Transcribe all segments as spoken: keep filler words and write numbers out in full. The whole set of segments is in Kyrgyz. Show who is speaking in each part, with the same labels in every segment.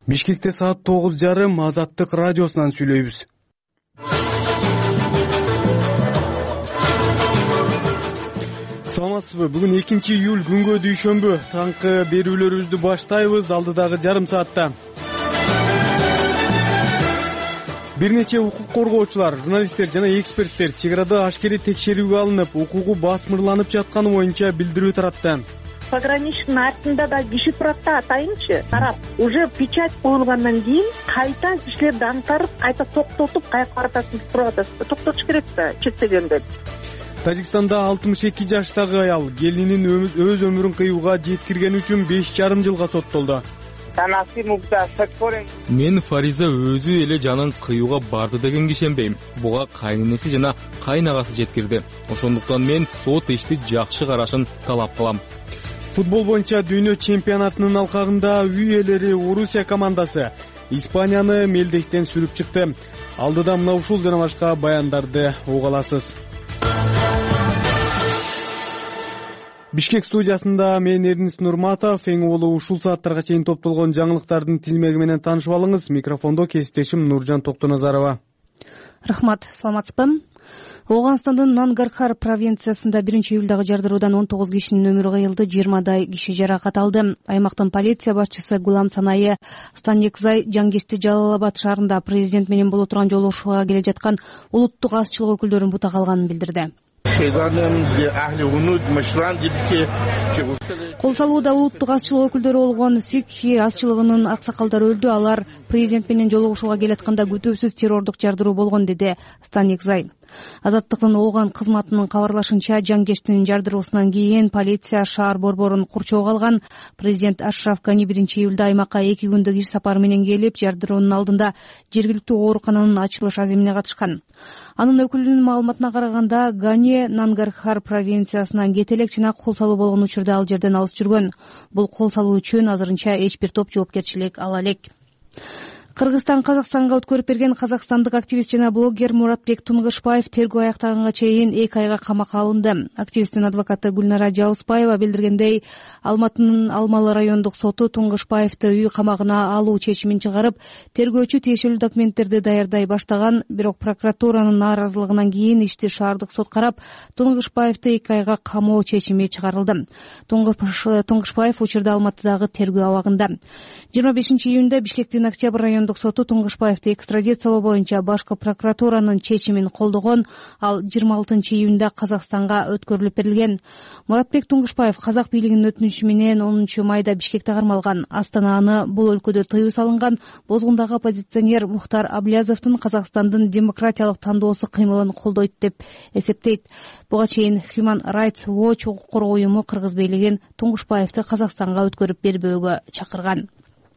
Speaker 1: Бишкекте саат тогуз жарым Азаттык радиосунан сүйлөйбүз. Саламатсызбы? Бүгүн экинчи июль күнгө дүйшөмбү. Таңкы берүүлөрүбүздү баштайбыз алдыдагы жарым саатта. Бир нече укук коргоочулар, журналисттер жана эксперттер чек арада ашкерий текшерүүгө алынып, укугу басмырланып жатканы боюнча билдирүү таратты.
Speaker 2: Пограничный артында да киши турат да, атайынчы тарап. Уже печать коюлгандан кийин кайта кишилерди аңтарып, кайта токтотуп, каяка баратасыз туруп атасыз. Токтотуш керек да, чектегенде.
Speaker 1: Тажикстанда алтымыш эки жаштагы аял келинин өз өмүрүн кыюуга жеткиргени үчүн беш жарым жылга соттолду.
Speaker 3: Мен Фариза өзү эле жанын кыюуга барды деген ишенбейм. Буга кайненеси жана кайнагасы жеткирди. Ошондуктан мен сот ишти жакшы карашын талап кылам.
Speaker 1: Футбол боюнча дүйнө чемпионатынын алкагында үй ээлери Орусия командасы Испанияны мелдештен сүрүп чыкты. Алдыда мына ушул жана башка баяндарды уга аласыз. Бишкек студиясында мен Эрнис Нурматов. Эң улуу ушул сааттарга чейин топтолгон жаңылыктардын тизмеги менен таанышып алыңыз. Микрофондо кесиптешим Нуржан Токтоназарова.
Speaker 4: Рахмат, саламатсызбы? Ооганстандын Нангархар провинциясында биринчи июлдагы жардыруудан он тогуз кишинин өмүрү кыйылды, жыйырмадай киши жаракат алды. Аймактын полиция башчысы Гулам Санайы Станекзай Жангешти Жалал-Абад шаарында президент менен боло турган жолугушууга келе жаткан улуттук азчылык өкүлдөрүн бута калганын билдирди. Кол салууда улуттук азчылык өкүлдөрү болгон Сикхи азчылыгынын аксакалдары өлдү. Алар президент менен жолугушууга келатканда күтүүсүз террордук жардыруу болгон, деди Станекзай. Азаттыктын Ооган кызматынын кабарлашынча, Жангештин жардыруусунан кийин полиция шаар борборун курчоого алган. Президент Ашраф Гани биринчи июлда аймакка эки күндүк иш сапары менен келип, жардыруунун алдында жергиликтүү оорукананын ачылыш азимине катышкан. Анын өкүлүнүн маалыматына караганда, Гани Нангархар провинциясынан кете элек жана кол салуу болгон учурда ал жерден алыс жүргөн. Бул кол салуу үчүн азырынча эч бир топ жоопкерчилик ала элек. Кыргызстан Казакстанга өткөрүп берген казакстандык активист жана блогер Муратбек Тунгышбаев тергөө аяктаганга чейин эки айга камакка алынды. Активисттин адвокаты Гүлнара Жаускаева билдиргендей, Алматынын Алмалы райондук соту Тунгышбаевди үй камагына алуу чечимин чыгарып, тергөөчү тиешелүү документтерди даярдай баштаган. Бирок прокуратуранын нааразылыгынан кийин ишти шаардык сот карап, Тунгышбаевди эки айга камоо чечими чыгарылды. Тунгышбаев учурда Алматыдагы тергөө абагында. жыйырма бешинчи июнда Бишкектин Октябрь район соту Тунгышбаевди экстрадициялоо боюнча башкы прокуратуранын чечимин колдогон. Ал жыйырма алтынчы июнда Казакстанга өткөрүлүп берилген. Муратбек Тунгышбаев казак бийлигинин өтүнүчү менен онунчу майда Бишкекте кармалган. Астананы бул өлкөдө тыюу салынган бозгундагы оппозиционер Мухтар Аблязовдун Казакстандын демократиялык тандоосу кыймылын колдойт деп эсептейт. Буга чейин Human Rights Watch укук коргоо уюму кыргыз бийлигин Тунгышбаевди Казакстанга өткөрүп бербөөгө чакырган.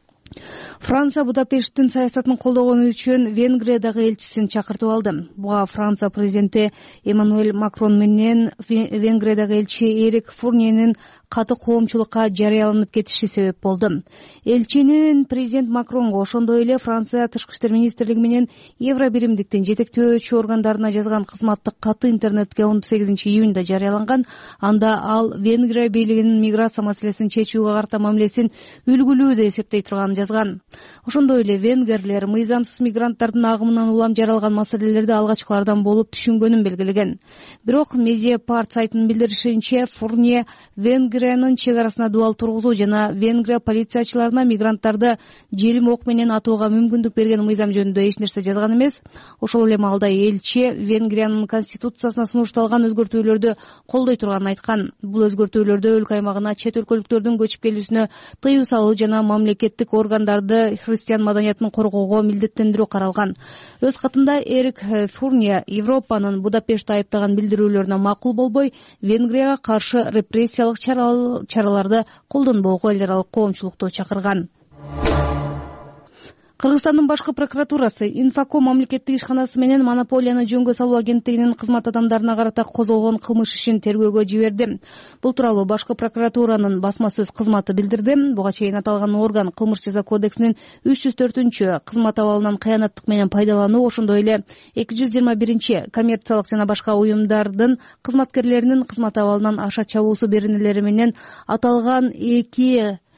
Speaker 4: Франция Будапешттин саясатын колдогону үчүн Венгриядагы элчисин чакыртып алды. Буга Франция президенти Эммануэль Макрон менен Венгриядагы элчи Эрик Фурниенин каты коомчулукка жарыяланып кетиши себеп болду. Элчинин президент Макронго, ошондой эле Франция тышкы иштер министрлиги менен Евро биримдиктин жетектөөчү органдарына жазган кызматтык каты интернетке он сегизинчи июнда жарыяланган. Анда ал Венгрия бийлигинин миграция маселесин чечүүгө карата мамилесин үлгүлүү деп эсептей турганын жазган. Ошондой эле венгерлер мыйзамсыз мигранттардын агымынан улам жаралган маселелерди алгачкылардан болуп түшүнгөнүн белгилеген. Бирок Медиапарт сайтынын билдиришинче, Фурния Венгриянын чек арасына дуал тургузуу жана Венгрия полициячыларына мигранттарды желим ок менен атууга мүмкүндүк берген мыйзам жөнүндө эч нерсе жазган эмес. Ошол эле маалда элчи Венгриянын конституциясына сунушталган өзгөртүүлөрдү колдой турганын айткан. Бул өзгөртүүлөрдө өлкө аймагына чет өлкөлүктөрдүн көчүп келүүсүнө тыюу салуу жана мамлекеттик органдарды христиан маданиятын коргоого милдеттендирүү каралган. Өз катында Эрик Фурния Европанын Будапештти айыптаган билдирүүлөрүнө макул болбой, Венгрияга каршы репрессиялык чараларды колдонбоого эл аралык коомчулукту чакырган. Кыргызстандын башкы прокуратурасы Инфоком мамлекеттик ишканасы менен монополияны жөнгө салуу агенттигинин кызмат адамдарына карата козголгон кылмыш ишин тергөөгө жиберди. Бул тууралуу башкы прокуратуранын басма сөз кызматы билдирди. Буга чейин аталган орган кылмыш жаза кодексинин үч жүз төртүнчү кызмат абалынан кыянаттык менен пайдалануу, ошондой эле эки жүз жыйырма биринчи коммерциялык жана башка уюмдардын кызматкерлеринин кызмат абалынан аша чабуусу беренелери менен аталган эки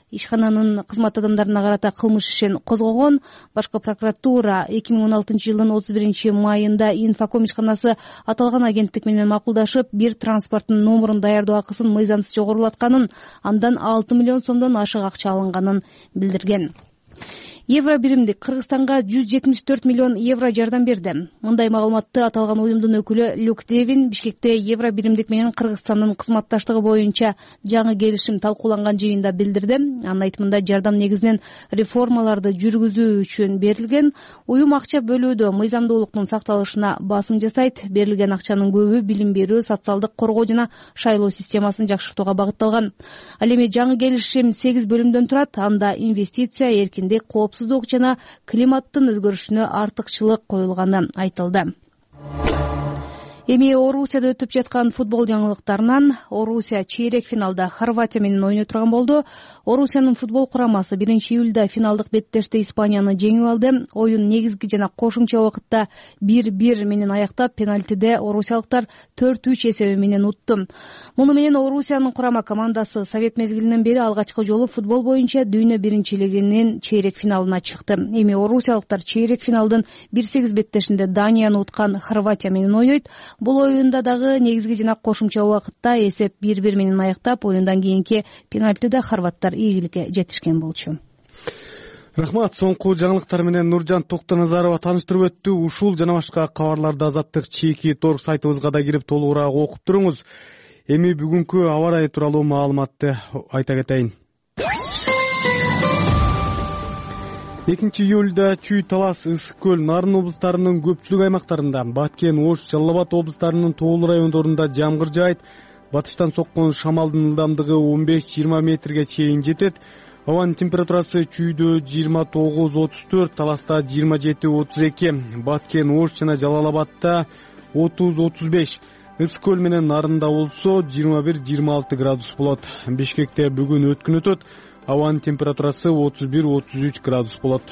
Speaker 4: ишкананын кызмат адамдарына карата кылмыш ишин козгогон. Башкы прокуратура эки миң он алтынчы жылдын отуз биринчи майында Инфоком ишканасы аталган агенттик менен макулдашып, бир транспорттун номурун даярдоо акысын мыйзамсыз жогорулатканын, андан алты миллион сомдон ашык акча алынганын билдирген. Евро биримдик Кыргызстанга жүз жетимиш төрт миллион евро жардам берди. Мындай маалыматты аталган уюмдун өкүлү Люк Девин Бишкекте евро биримдик менен Кыргызстандын кызматташтыгы боюнча жаңы келишим талкууланган жыйында билдирди. Анын айтымында жардам негизинен реформаларды жүргүзүү үчүн берилген. Уюм акча бөлүүдө мыйзамдуулуктун сакталышына басым жасайт. Берилген акчанын көбү билим берүү, социалдык коргоо жана шайлоо системасын жакшыртууга багытталган. Ал эми жаңы келишим сегиз бөлүмдөн турат. Анда инвестиция, эркиндик, коопсуздук жана климаттын өзгөрүшүнө артыкчылык коюлганы айтылды. Эми Орусияда өтүп жаткан футбол жаңылыктарынан. Орусия чейрек финалда Хорватия менен ойной турган болду. Орусиянын футбол курамасы биринчи июлда финалдык беттеште Испанияны жеңип алды. Оюн негизги жана кошумча убакытта бир бир менен аяктап, пенальтиде орусиялыктар төрт үч эсеби менен утту. Муну менен Орусиянын курама командасы Совет мезгилинен бери алгачкы жолу футбол боюнча дүйнө биринчилигинин чейрек финалына чыкты. Эми орусиялыктар чейрек финалдын бир сегиз беттешинде Данияны уткан Хорватия менен ойнойт. Бул оюнда дагы негизги жана кошумча убакытта эсеп бир бир менен аяктап, оюндан кийинки пенальтиде хорваттар ийгиликке жетишкен болчу.
Speaker 1: Рахмат. Соңку жаңылыктар менен Нуржан Токтоназарова тааныштырып өттү. Ушул жана башка кабарларды Азаттык чеки торг сайтыбызга да кирип толугураак окуп туруңуз. Эми бүгүнкү аба ырайы тууралуу маалыматты айта кетейин. экинчи июлда Чүй, Талас, Ысык көл, Нарын облустарынын көпчүлүк аймактарында, Баткен, Ош, Жалал Абад облустарынын тоолуу райондорунда жамгыр жаайт. Батыштан соккон шамалдын ылдамдыгы он беш жыйырма метрге чейин жетет. Абанын температурасы Чүйдө жыйырма тогуз отуз төрт, Таласта жыйырма жети отуз эки, Баткен, Ош жана Жалал Абадта отуз отуз беш. Ысык көл менен Нарында болсо жыйырма бир жыйырма алты градус болот. Бишкекте бүгүн өткүн өтөт. Абанын температурасы отуз бир отуз үч градус болот.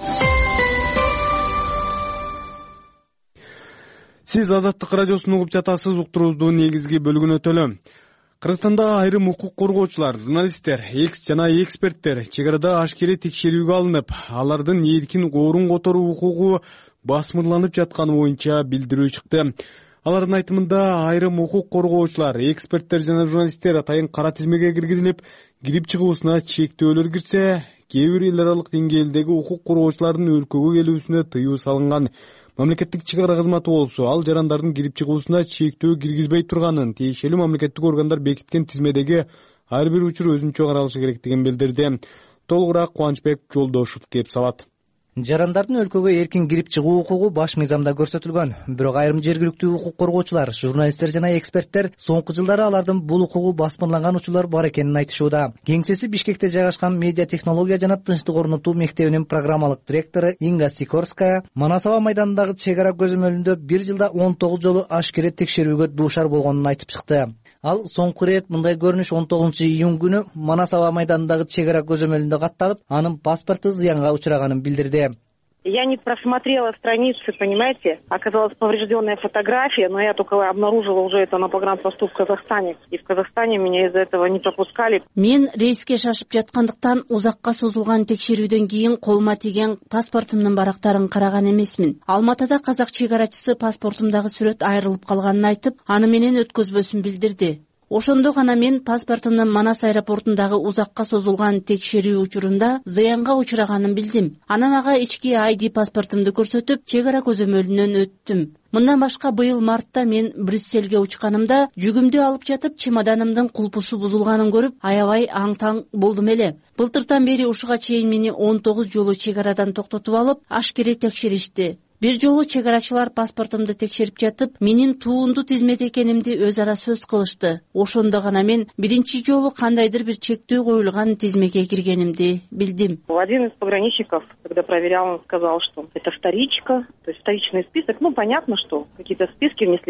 Speaker 1: Сиз Азаттык радиосун угуп жатасыз. Уктуруубуздун негизги бөлүгүнө өтөлү. Кыргызстанда айрым укук коргоочулар, журналисттер, экс жана эксперттер чек арада ашкери текшерүүгө алынып, алардын эркин орун которуу укугу басмырланып жатканы боюнча билдирүү чыкты. Алардын айтымында айрым укук коргоочулар, эксперттер жана журналисттер атайын кара тизмеге киргизилип, кирип чыгуусуна чектөөлөр кирсе, кээ бир эл аралык деңгээлдеги укук коргоочулардын өлкөгө келүүсүнө тыюу салынган. Мамлекеттик чек ара кызматы болсо, ал жарандардын кирип чыгуусуна чектөө киргизбей турганын, тиешелүү мамлекеттик органдар бекиткен тизмедеги ар бир учур өзүнчө каралышы керектигин билдирди. Толугураак Кубанычбек Жолдошев кеп салат.
Speaker 5: Жарандардын өлкөгө эркин кирип чыгуу укугу баш мыйзамда көрсөтүлгөн. Бирок айрым жергиликтүү укук коргоочулар, журналисттер жана эксперттер соңку жылдары алардын бул укугу басмырланган учурлар бар экенин айтышууда. Кеңсеси Бишкекте жайгашкан медиа технология жана тынчтык орнотуу мектебинин программалык директору Инга Сикорская Манас аба майданындагы чек ара көзөмөлүндө бир жылда он тогуз жолу ашкере текшерүүгө дуушар болгонун айтып чыкты. Ал соңку ирет мындай көрүнүш он тогузунчу июнь күнү Манас аба майданындагы чек ара көзөмөлүндө катталып, анын паспорту зыянга учураганын билдирди.
Speaker 2: Я не просмотрела страницы, понимаете, оказалась поврежденная фотография, но я только обнаружила уже это на погранпосту в Казахстане. И в Казахстане меня из-за этого не пропускали.
Speaker 6: Мен рейске шашып жаткандыктан узакка созулган текшерүүдөн кийин колума тиген паспортумдун барактарын караган эмесмин. Алматыда казак чек арачысы паспортумдагы сүрөт айрылып калганын айтып, аны менен өткөзбөсүн билдирди. Ошондо гана мен паспортумдун Манас аэропортундагы узакка созулган текшерүү учурунда зыянга учураганын билдим. Анан ага ички ай ди паспортумду көрсөтүп, чек ара көзөмөлүнөн өттүм. Мындан башка быйыл мартта мен Брюссельге учканымда жүгүмдү алып жатып, чемоданымдын кулпусу бузулганын көрүп, аябай аң-таң болдум эле. Былтыртан бери ушуга чейин мени он тогуз жолу чек арадан токтотуп алып, ашкере текшеришти. Бир жолу чек арачылар паспортумду текшерип жатып, менин туунду тизмеде экенимди өз ара сөз кылышты. Ошондо гана мен биринчи жолу кандайдыр бир чектөө коюлган тизмеге киргенимди билдим.
Speaker 2: Один из пограничников, когда проверял, он сказал, что это вторичка, то есть вторичный список. Ну, понятно, что какие-то списки внесли.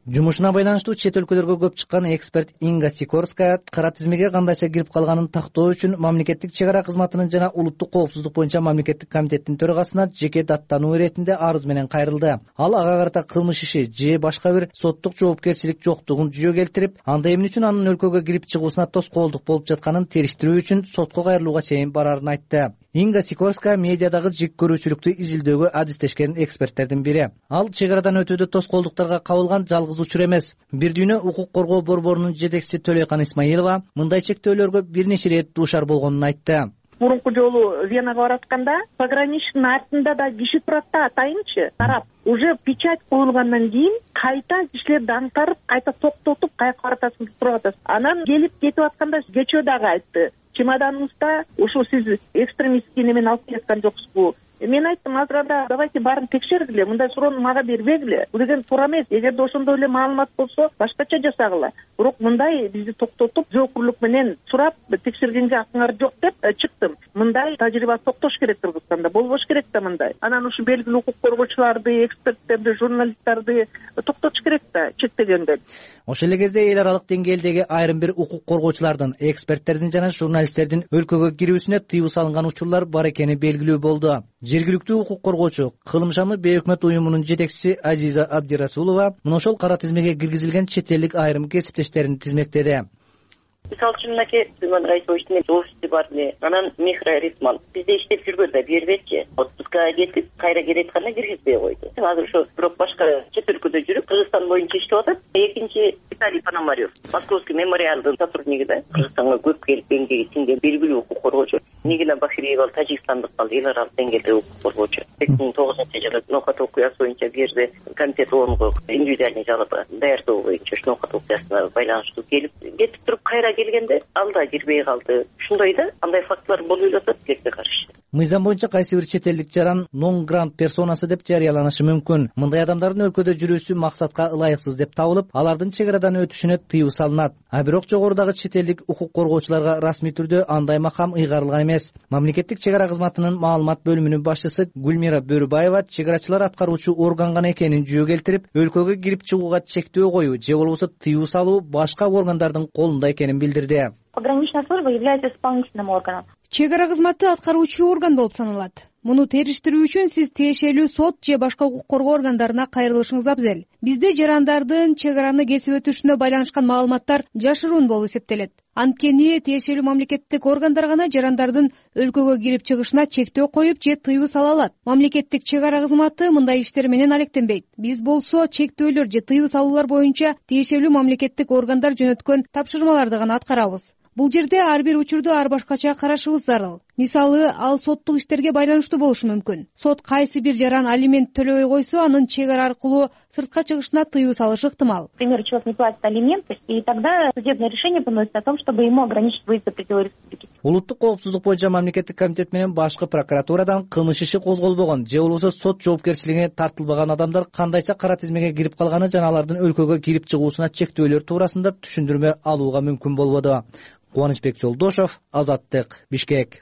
Speaker 5: Жумушуна байланыштуу чет өлкөлөргө көп чыккан эксперт Инга Сикорская кара тизмеге кандайча кирип калганын тактоо үчүн мамлекеттик чек ара кызматынын жана улуттук коопсуздук боюнча мамлекеттик комитеттин төрагасына жеке даттануу иретинде арыз менен кайрылды. Ал ага карата кылмыш иши же башка бир соттук жоопкерчилик жоктугун жүйө келтирип, анда эмне үчүн анын өлкөгө кирип чыгуусуна тоскоолдук болуп жатканын териштирүү үчүн сотко кайрылууга чейин барарын айтты. Инга Сикорская медиадагы жек көрүүчүлүктү изилдөөгө адистешкен эксперттердин бири. Ал чек арадан өтүүдө тоскоолдуктарга кабылган жалгыз учур эмес. Бир дүйнө укук коргоо борборунун жетекчиси Төлөйкан Исмаилова мындай чектөөлөргө бир нече ирет дуушар болгонун айтты.
Speaker 2: Мурунку жолу Венага баратканда пограничный артында да киши турат да, атайынчы тарап. Уже печать коюлгандан кийин кайта кишилерди аңтарып, кайта токтотуп, каяка баратасың деп туруп атасыз. Анан келип кетип атканда кечөө дагы айтты. Чемоданыңызда ушу сиз экстремистский немен алып келаткан жоксузбу? Мен айттым, азыр анда давайте баарын текшергиле, мындай суроону мага бербегиле. Бул деген туура эмес. Эгерде ошондой эле маалымат болсо, башкача жасагыла. Бирок мындай бизди токтотуп, жоопкерлук менен сурап, текшергенге акыңар жок деп чыктым. Мындай тажрыйба токтош керек Кыргызстанда, болбош керек да мындай. Анан ушу белгилүү укук коргоочуларды, эксперттерди, журналисттерди токтотуш керек да чектегенде.
Speaker 5: Ошол эле кезде эл аралык деңгээлдеги айрым бир укук коргоочулардын, эксперттердин жана журналисттердин өлкөгө кирүүсүнө тыюу салынган учурлар бар экени белгилүү болду. Жергиликтүү укук коргоочу, кылымшаны бейөкмөт уюмунун жетекчиси Азиза Абдирасулова мына ошол кара тизмеге киргизилген чет элдик айрым кесиптештерин тизмектеди.
Speaker 7: Мисалы үчүн мынакей Сулейман Райсовичтин офиси бар эле. Анан Михра Рисман бизде иштеп жүргөндө бербечи. Отпускага кетип, кайра келетканда киргизбей койду. Азыр ошо бирок башка чет өлкөдө жүрүп, Кыргызстан боюнча иштеп атат. Экинчи Виталий Пономарев, Московский мемориалдын сотрудниги да. Кыргызстанга көп келип эмгеги сиңген белгилүү укук коргоочу. Нигина Бахириева тажикстандык ал эл аралык деңгээлде укук коргоочу. эки миң тогузунчу жылы Нокат окуясы боюнча бир жерде комитет орунго индивидуальный жалоба даярдоо боюнча Нокат окуясына байланыштуу келип, кетип туруп кайра келгенде ал да кирбей калды. Ушундай да андай фактылар болуп жатат тилекке каршы.
Speaker 5: Мыйзам боюнча кайсы бир чет элдик жаран non grant персонасы деп жарыяланышы мүмкүн. Мындай адамдардын өлкөдө жүрүүсү максатка ылайыксыз деп табылып, алардын чек арадан өтүшүнө тыюу салынат. А бирок жогорудагы чет элдик укук коргоочуларга расмий түрдө андай макам ыйгарылган эмес. Мамлекеттик чек ара кызматынын маалымат бөлүмүнүн башчысы Гүлмира Бөрүбаева чек арачылар аткаруучу орган гана экенин жүйө келтирип, өлкөгө кирип чыгууга чектөө коюу же болбосо тыюу салуу башка органдардын колунда экенин билдирди.
Speaker 8: Пограничная служба является исполнительным органом.
Speaker 4: Чек ара кызматы аткаруучу орган болуп саналат. Муну териштирүү үчүн сиз тиешелүү сот же башка укук коргоо органдарына кайрылышыңыз абзел. Бизде жарандардын чек араны кесип өтүшүнө байланышкан маалыматтар жашыруун болуп эсептелет. Анткени тиешелүү мамлекеттик органдар гана жарандардын өлкөгө кирип чыгышына чектөө коюп же тыюу сала алат. Мамлекеттик чек ара кызматы мындай иштер менен алектенбейт. Биз болсо чектөөлөр же тыюу салуулар боюнча тиешелүү мамлекеттик органдар жөнөткөн тапшырмаларды гана аткарабыз. Бул жерде ар бир учурду ар башкача карашыбыз зарыл. Мисалы, ал соттук иштерге байланыштуу болушу мүмкүн. Сот кайсы бир жаран алимент төлөбөй койсо, анын чек ара аркылуу сыртка чыгышына тыюу салышы ыктымал.
Speaker 8: К примеру, человек не платит алименты, и тогда судебное решение выносится о том, чтобы ему ограничить выезд за пределы республики.
Speaker 5: Улуттук коопсуздук боюнча мамлекеттик комитет менен башкы прокуратурадан кылмыш иши козголбогон же болбосо сот жоопкерчилигине тартылбаган адамдар кандайча кара тизмеге кирип калганы жана алардын өлкөгө кирип чыгуусуна чектөөлөр туурасында түшүндүрмө алууга мүмкүн болбоду. Кубанычбек Жолдошов, Азаттык, Бишкек.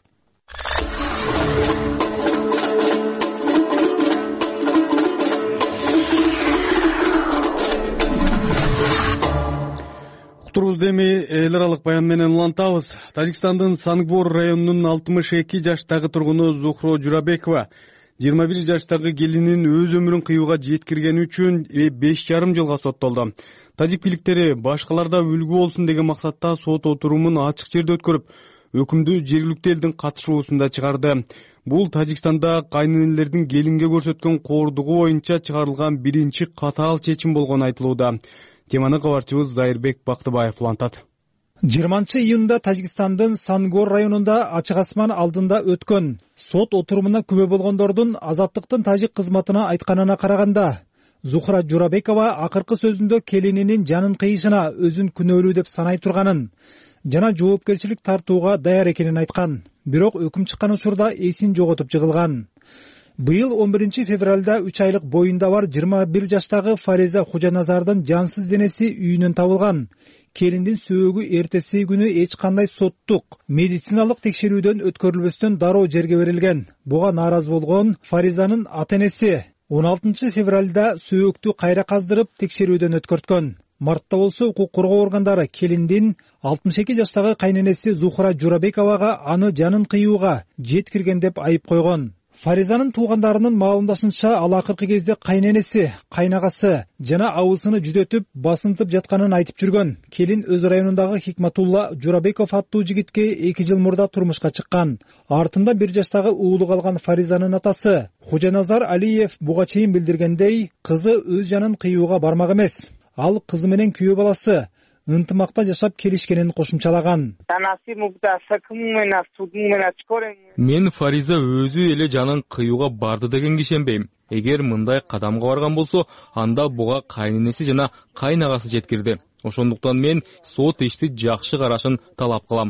Speaker 1: Уктурубузду эми эл аралык баян менен улантабыз. Тажикстандын Сангбор районунун алтымыш эки жаштагы тургуну Зухро Журабекова жыйырма бир жаштагы келинин өз өмүрүн кыюуга жеткиргени үчүн беш жарым жылга соттолду. Тажик бийликтери башкаларда үлгү болсун деген максатта сот отурумун ачык жерде өткөрүп, өкүмдү жергиликтүү элдин катышуусунда чыгарды. Бул Тажикстанда кайнэнелердин келинге көрсөткөн коордугу боюнча чыгарылган биринчи катаал чечим болгону айтылууда. Теманы кабарчыбыз Зайырбек Бактыбаев улантат.
Speaker 9: жыйырманчы июнда Тажикстандын Сангор районунда ачык асман алдында өткөн сот отурумуна күбө болгондордун Азаттыктын тажик кызматына айтканына караганда, Зухра Журабекова акыркы сөзүндө келининин жанын кыйышына өзүн күнөөлүү деп санай турганын жана жоопкерчилик тартууга даяр экенин айткан. Бирок өкүм чыккан учурда эсин жоготуп жыгылган. Быйыл он биринчи февралда үч айлык боюнда бар жыйырма бир жаштагы Фариза Хужаназардын жансыз денеси үйүнөн табылган. Келиндин сөөгү эртеси күнү эч кандай соттук медициналык текшерүүдөн өткөрүлбөстөн дароо жерге берилген. Буга нааразы болгон Фаризанын ата-энеси он алтынчы февралда сөөктү кайра каздырып текшерүүдөн өткөрткөн. Мартта болсо укук коргоо органдары келиндин алтымыш эки жаштагы кайненеси Зухра Журабековага аны жанын кыюуга жеткирген деп айып койгон. Фаризанын туугандарынын маалымдашынча, ал акыркы кезде кайненеси, кайнагасы жана абысыны жүдөтүп, басынтып жатканын айтып жүргөн. Келин өз районундагы Хикматулла Журабеков аттуу жигитке эки жыл мурда турмушка чыккан. Артында бир жаштагы уулу калган Фаризанын атасы Хожаназар Алиев буга чейин билдиргендей, кызы өз жанын кыюуга бармак эмес. Ал кызы менен күйөө баласы ынтымакта жашап келишкенин кошумчалаган.
Speaker 3: Мен Фариза өзү эле жанын кыюуга барды деген ишенбейм. Эгер мындай кадамга барган болсо, анда буга кайненеси жана кайнагасы жеткирди. Ошондуктан мен сот ишти жакшы карашын талап кылам.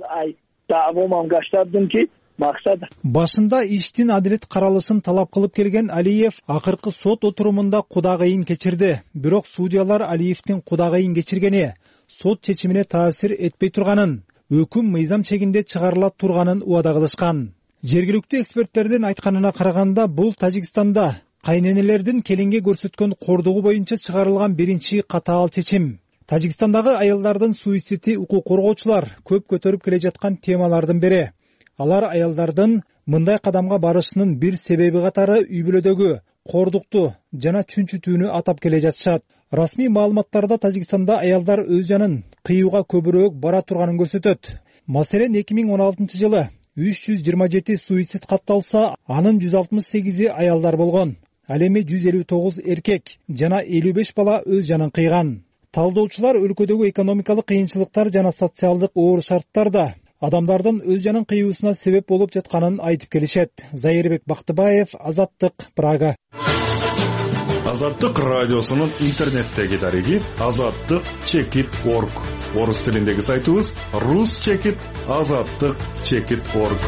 Speaker 9: Башында иштин адилет каралышын талап кылып келген Алиев акыркы сот отурумунда кудагыйын кечирди. Бирок судьялар Алиевдин кудагыйын кечиргени сот чечимине таасир этпей турганын, өкүм мыйзам чегинде чыгарыла турганын убада кылышкан. Жергиликтүү эксперттердин айтканына караганда, бул Тажикстанда кайненелердин келинге көрсөткөн кордугу боюнча чыгарылган биринчи катаал чечим. Тажикстандагы аялдардын суициди укук коргоочулар көп көтөрүп келе жаткан темалардын бири. Алар аялдардын мындай кадамга барышынын бир себеби катары үй бүлөдөгү кордукту жана чүнчүтүүнү атап келе жатышат. Расмий маалыматтарда Тажикстанда аялдар өз жанын кыюуга көбүрөөк бара турганын көрсөтөт. Маселен, эки миң он алтынчы жылы үч жүз жыйырма жети суицид катталса, анын жүз алтымыш сегизи аялдар болгон. Ал эми жүз элүү тогуз эркек жана элүү беш бала өз жанын кыйган. Талдоочулар өлкөдөгү экономикалык кыйынчылыктар жана социалдык оор шарттарда адамдардын өз жанын кыюусуна себеп болуп жатканын айтып келишет. Зайырбек Бактыбаев, Азаттык, Прага.
Speaker 10: Азаттык радиосунун интернеттеги дареги азаттык чекит точка орг. Орус тилиндеги сайтыбыз рус чекит азаттык чекит точка орг.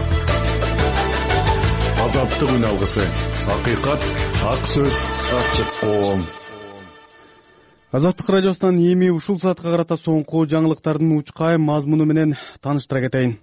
Speaker 10: Азаттык үн алгысы. Акыйкат, ак сөз, ачык коом.
Speaker 1: Азаттык радиосунан эми ушул саатка карата соңку жаңылыктардын учкай мазмуну менен тааныштыра кетейин.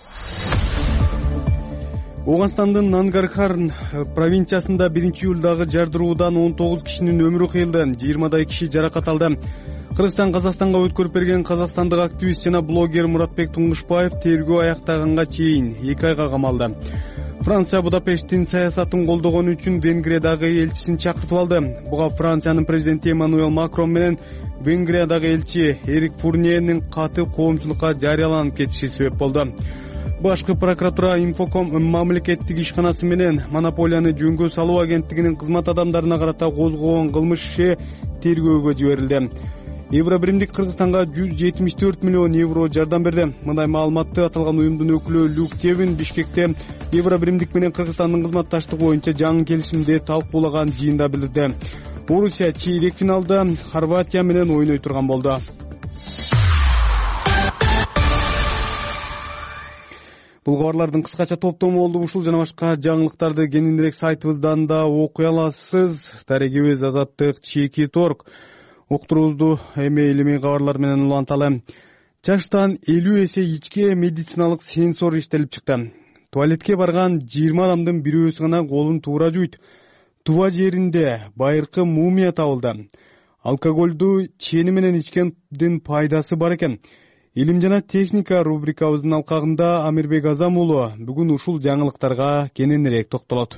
Speaker 1: Оганстандын Нангархар провинциясында биринчи июлдагы жардыруудан он тогуз кишинин өмүрү кыйылды, жыйырмадай киши жаракат алды. Кыргызстан Казакстанга өткөрүп берген казакстандык активист жана блогер Муратбек Туңгушбаев тергөө аяктаганга чейин эки айга камалды. Франция Будапешттин саясатын колдогон үчүн Венгриядагы элчисин чакыртып алды. Буга Франциянын президенти Эммануэл Макрон менен Венгриядагы элчи Эрик Фурниенин каты коомчулукка жарыяланып кетиши себеп болду. Башкы прокуратура Инфоком мамлекеттик ишканасы менен монополияны жөнгө салуу агенттигинин кызмат адамдарына карата козгогон кылмыш иши тергөөгө жиберилди. Евробиримдик Кыргызстанга жүз жетимиш төрт миллион евро жардам берди. Мындай маалыматты аталган уюмдун өкүлү Люк Кевин Бишкекте Евробиримдик менен Кыргызстандын кызматташтыгы боюнча жаңы келишимди талкуулаган жыйында билдирди. Орусия чейрек финалда Хорватия менен ойной турган болду. Бул кабарлардын кыскача топтому болду. Ушул жана башка жаңылыктарды кененирээк сайтыбыздан да окуй аласыз. Дарегибиз азаттык чекит точка орг. Уктуруубузду эми илимий кабарлар менен уланталы. Чачтан элүү эсе ичке медициналык сенсор иштелип чыкты. Туалетке барган жыйырма адамдын бирөөсү гана колун туура жуйт. Туба жеринде байыркы мумия табылды. Алкоголду чени менен ичкендин пайдасы бар экен. Илим жана техника рубрикабыздын алкагында Амирбек Азам уулу бүгүн ушул жаңылыктарга кененирээк токтолот.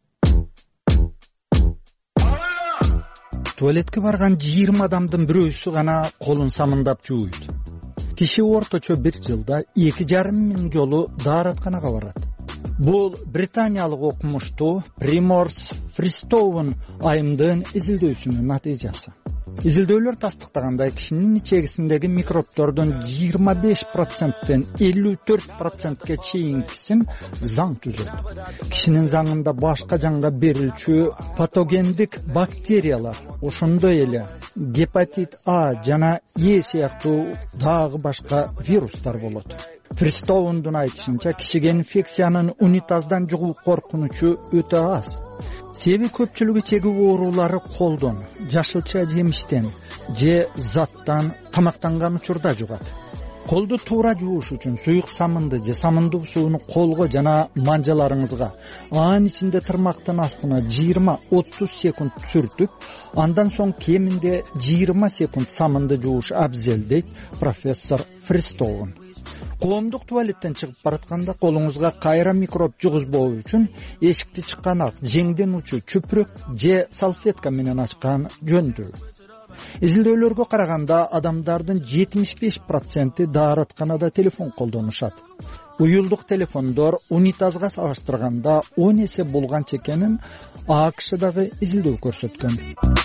Speaker 11: Туалетке барган жыйырма адамдын бирөөсү гана колун самындап жууйт. Киши орточо бир жылда эки жарым миң жолу дааратканага барат. Бул британиялык окумуштуу Приморс Фристоун айымдын изилдөөсүнүн натыйжасы. Изилдөөлөр тастыктагандай, кишинин ичегисиндеги микробтордун жыйырма беш проценттен элүү төрт процентке чейинкисин заң түзөт. Кишинин заңында башка жанга берилчү патогендик бактериялар, ошондой эле гепатит А жана Е сыяктуу дагы башка вирустар болот. Фристоундун айтышынча, кишиге инфекциянын унитаздан жугуу коркунучу өтө аз. Себеби көпчүлүгү чегүү оорулары колдон, жашылча жемиштен же заттан тамактанган учурда жугат. колду туура жууш үчүн суюк самынды же самындуу сууну колго жана манжаларыңызга, анын ичинде тырмактын астына жыйырма отуз секунд сүртүп, андан соң кеминде жыйырма секунд самынды жууш абзел, дейт профессор Фристогн. Коомдук туалеттен чыгып баратканда колуңузга кайра микроб жугузбоо үчүн эшикти чыкканак, жеңден учу чүпүрөк же салфетка менен ачкан жөндөй. Изилдөөлөргө караганда адамдардын жетимиш беш проценти дааратканада телефон колдонушат. Уюлдук телефондор унитазга салыштырганда он эсе булганча экенин АКШдагы изилдөө көрсөткөн.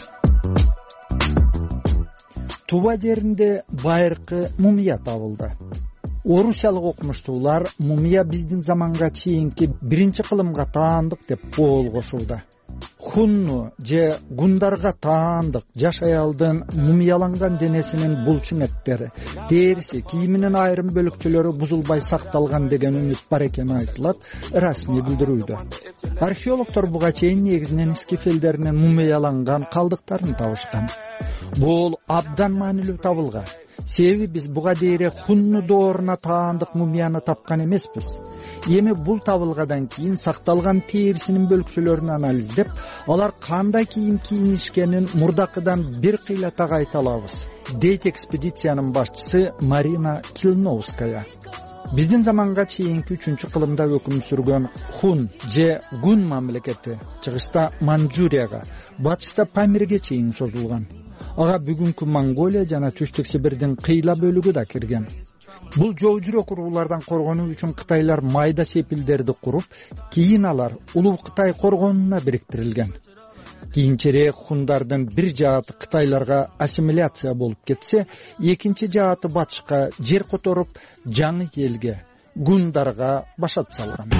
Speaker 11: Туба жеринде байыркы мумия табылды. Орусиялык окумуштуулар мумия биздин заманга чейинки биринчи кылымга таандык деп коол кошууда. Хунну же гундарга таандык жаш аялдын мумияланган денесинин булчуң эттери, териси, кийиминин айрым бөлүкчөлөрү бузулбай сакталган деген үмүт бар экени айтылат, расмий билдирүүдө. Археологдор буга чейин негизинен скиф элдеринин мумияланган калдыктарын табышкан. Бул абдан маанилүү табылга. Себеби биз буга дейре хунну дооруна таандык мумияны тапкан эмеспиз. Эми бул табылгадан кийин сакталган терисинин бөлүкчөлөрүн анализдеп, алар кандай кийим кийинишкенин мурдакыдан бир кыйлатак айта алабыз, дейт экспедициянын башчысы Марина Килновская. Биздин заманга чейинки үчүнчү кылымда өкүм сүргөн Хун же Гун мамлекети чыгышта Манчжурияга, батышта Памирге чейин созулган. Ага бүгүнкү Монголия жана Түштүк Сибирдин кыйла бөлүгү да кирген. Бул жоо жүрөк уруулардан коргонуу үчүн кытайлар майда сепилдерди куруп, кийин алар Улуу Кытай коргонуна бириктирилген. Кийинчерээк хундардын бир жааты кытайларга ассимиляция болуп кетсе, экинчи жааты батышка жер которуп, жаңы элге, гундарга башат салган.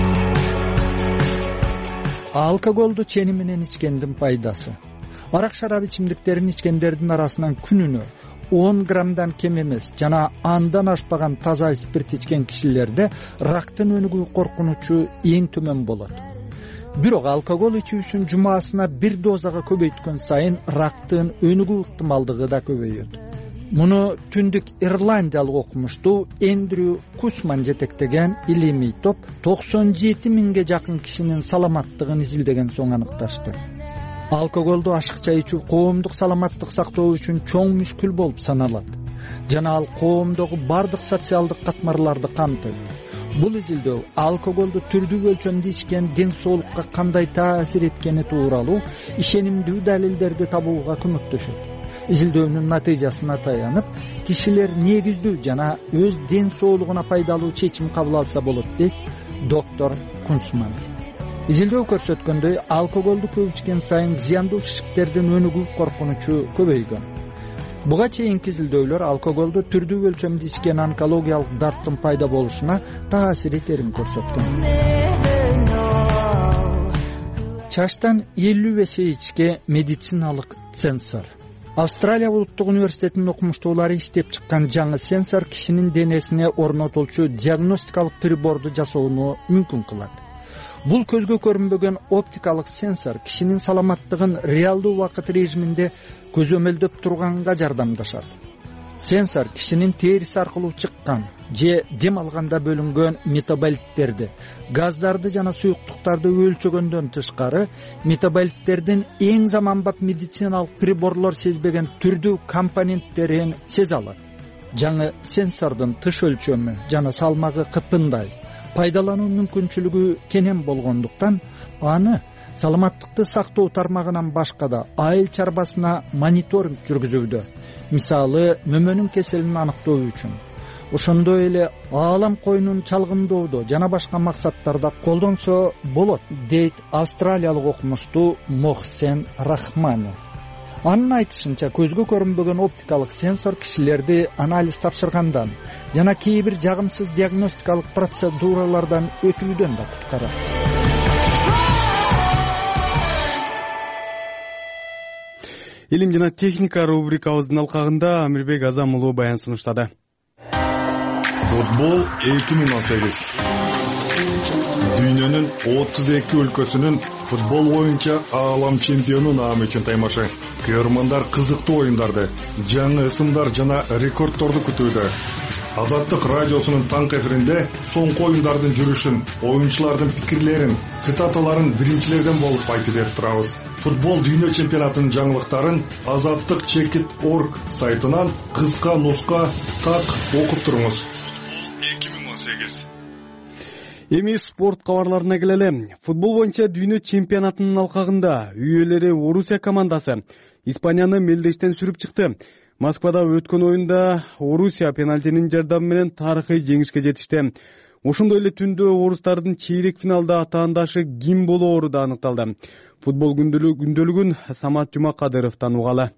Speaker 11: Алкоголду чени менен ичкендин пайдасы. Арак шарап ичимдиктерин ичкендердин арасынан күнүнө он граммдан кем эмес жана андан ашпаган таза спирт ичкен кишилерде рактын өнүгүү коркунучу эң төмөн болот. Бирок алкогол ичүүсүн жумасына бир дозага көбөйткөн сайын рактын өнүгүү ыктымалдыгы да көбөйөт. Муну Түндүк Ирландиялык окумуштуу Эндрю Кусман жетектеген илимий топ токсон жети миңге жакын кишинин саламаттыгын изилдеген соң аныкташты. Алкоголду ашыкча ичүү коомдук саламаттык сактоо үчүн чоң мүшкүл болуп саналат. Жана ал коомдогу бардык социалдык катмарларды камтыйт. Бул изилдөө алкоголду түрдүү өлчөмдө ичкен ден соолукка кандай таасир эткени тууралуу ишенимдүү далилдерди табууга көмөктөшөт. Изилдөөнүн натыйжасына таянып, кишилер негиздүү жана өз ден соолугуна пайдалуу чечим кабыл алса болот, дейт доктор Кунсман. Изилдөө көрсөткөндөй, алкоголду көп ичкен сайын зыяндуу шишиктердин өнүгүү коркунучу көбөйгөн. Буга чейинки изилдөөлөр алкоголду түрдүү өлчөмдө ичкен онкологиялык дарттын пайда болушуна таасир этерин көрсөткөн. Чачтан элүү эсе ичке медициналык сенсор. Австралия улуттук университетинин окумуштуулары иштеп чыккан жаңы сенсор кишинин денесине орнотулчу диагностикалык приборду жасоону мүмкүн кылат. Бул көзгө көрүнбөгөн оптикалык сенсор кишинин саламаттыгын реалдуу убакыт режиминде көзөмөлдөп турганга жардамдашат. Сенсор кишинин териси аркылуу чыккан же дем алганда бөлүнгөн метаболиттерди, газдарды жана суюктуктарды өлчөгөндөн тышкары, метаболиттердин эң заманбап медициналык приборлор сезбеген түрдүү компоненттерин сезе алат. Жаңы сенсордун тыш өлчөмү жана салмагы кыпындай, пайдалануу мүмкүнчүлүгү кенен болгондуктан аны саламаттыкты сактоо тармагынан башка да айыл чарбасына мониторинг жүргүзүүдө. Мисалы, мөмөнүн кеселин аныктоо үчүн. Ошондой эле аалам коюнун чалгындоодо жана башка максаттарда колдонсо болот, дейт австралиялык окумуштуу Мохсен Рахмани. Анын айтышынча, көзгө көрүнбөгөн оптикалык сенсор кишилерди анализ тапшыргандан жана кээ бир жагымсыз диагностикалык процедуралардан өтүүдөн да куткарат.
Speaker 1: Илим жана техника рубрикабыздын алкагында Амирбек Азам уулу баян сунуштады.
Speaker 10: Футбол эки миң он сегиз. Дүйнөнүн отуз эки өлкөсүнүн футбол боюнча аалам чемпиону наамы үчүн таймашы. Көрөрмандар кызыктуу оюндарды, жаңы ысымдар жана рекордторду күтүүдө. Азаттык радиосунун таңкы эфиринде соңку оюндардын жүрүшүн, оюнчулардын пикирлерин, цитаталарын биринчилерден болуп айтып берип турабыз. Футбол дүйнө чемпионатынын жаңылыктарын азаттык чекит точка орг сайтынан кыска нуска так окуп туруңуз. эки миң он сегиз.
Speaker 1: Эми спорт кабарларына келели. Футбол боюнча дүйнө чемпионатынын алкагында үй ээлери Орусия командасы Испанияны мелдештен сүрүп чыкты. Москвада өткөн оюнда Орусия пенальтинин жардамы менен тарыхый жеңишке жетишти. Ошондой эле түндө орустардын чейрек финалда атаандашы ким болоору да аныкталды. Футбол күндөлүгүн Самат Жумакадыровдон угалы.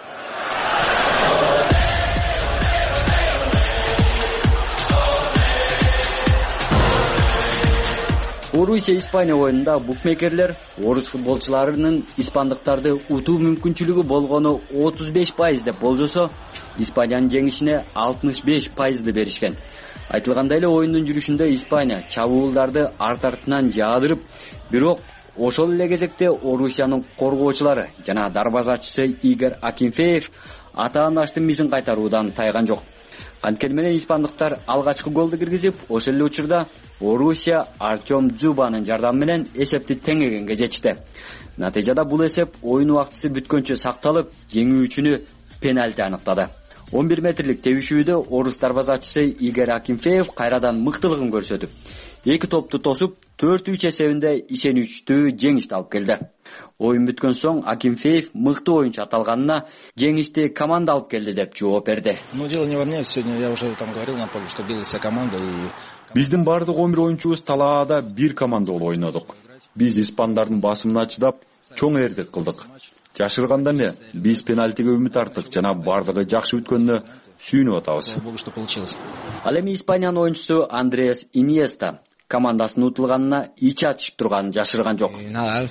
Speaker 12: Орусия Испания оюнунда букмекерлер орус футболчуларынын испандыктарды утуу мүмкүнчүлүгү болгону отуз беш пайыз деп болжосо, Испаниянын жеңишине алтымыш беш пайызды беришкен. Айтылгандай эле оюндун жүрүшүндө Испания чабуулдарды арт артынан жаадырып, бирок ошол эле кезекте Орусиянын коргоочулары жана дарбазачысы Игорь Акинфеев атаандаштын мизин кайтаруудан тайган жок. Канткени менен испандыктар алгачкы голду киргизип, ошол эле учурда Орусия Артем Дзюбанын жардамы менен эсепти теңегенге жетишти. Натыйжада бул эсеп оюн убактысы бүткөнчө сакталып, жеңүүчүнү пенальти аныктады. он бир метрлик тебишүүдө орус дарбазачысы Игорь Акинфеев кайрадан мыктылыгын көрсөтүп, эки топту тосуп, төрт үч эсебинде ишеничтүү жеңишти алып келди. Оюн бүткөн соң Акинфеев мыкты оюнчу аталганына жеңишти команда алып келди деп жооп берди.
Speaker 13: Ну, дело не во мне, сегодня я уже там говорил на поле, что билась вся команда и
Speaker 14: биздин бардык он бир оюнчубуз талаада бир команда болуп ойнодук. Биз испандардын басымына чыдап, чоң эрдик кылдык. Жашырганда эмне, биз пенальтиге үмүт арттык жана бардыгы жакшы бүткөнүнө сүйүнүп атабыз.
Speaker 12: Ал эми Испаниянын оюнчусу Андреас Иньеста командасынын утулганына ич ачышып турганын жашырган жок.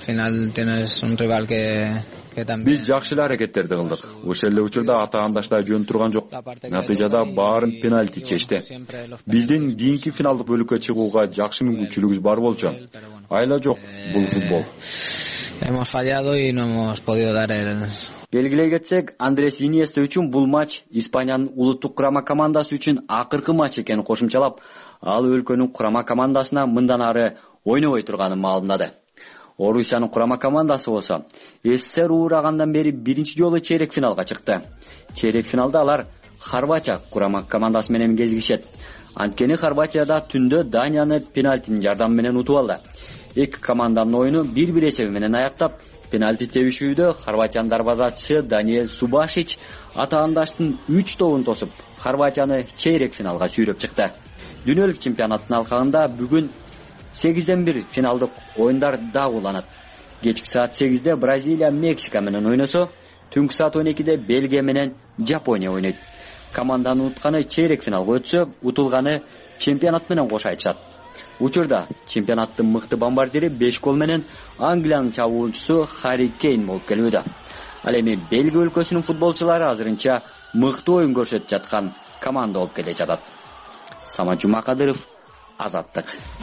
Speaker 14: Биз жакшы эле аракеттерди кылдык. Ошол эле учурда атаандашта жөн турган жок. Натыйжада баарын пенальти чечти. Биздин кийинки финалдык бөлүккө чыгууга жакшы мүмкүнчүлүгүбүз бар болчу. Айла жок, бул футбол.
Speaker 12: Hemos fallado y no hemos podido dar el... Белгилей кетсек, Андрес Иньеста үчүн бул матч Испаниянын улуттук курама командасы үчүн акыркы матч экенин кошумчалап, ал өлкөнүн курама командасына мындан ары ойнобой турганын маалымдады. Орусиянын курама командасы болсо, СССР уураагандан бери биринчи жолу чейрек финалга чыкты. Чейрек финалда алар Хорватия курама командасы менен кезигишет. Анткени Хорватияда түндө Данияны пенальтинин жардамы менен утуп алды. Эки команданын оюну бир-бир эсеби менен аяктап, пенальти тебишүүдө Хорватиянын дарбазачысы Даниэль Субашич атаандаштын үч тобун тосуп, Хорватияны чейрек финалга сүйрөп чыкты. Дүйнөлүк чемпионаттын алкагында бүгүн сегизден бир финалдык оюндар дагы уланат. Кечки саат сегизде Бразилия Мексика менен ойносо, түнкү саат он экиде Бельгия менен Жапония ойнойт. Команданын утканы чейрек финалга өтсө, утулганы чемпионат менен кош айтышат. Учурда чемпионаттын мыкты бомбардири беш гол менен Англиянын чабуулчусу Харри Кейн болуп келүүдө. Ал эми Бельгия өлкөсүнүн футболчулары азырынча мыкты оюн көрсөтүп жаткан команда болуп келе жатат. Самат Жумакадыров, Азаттык.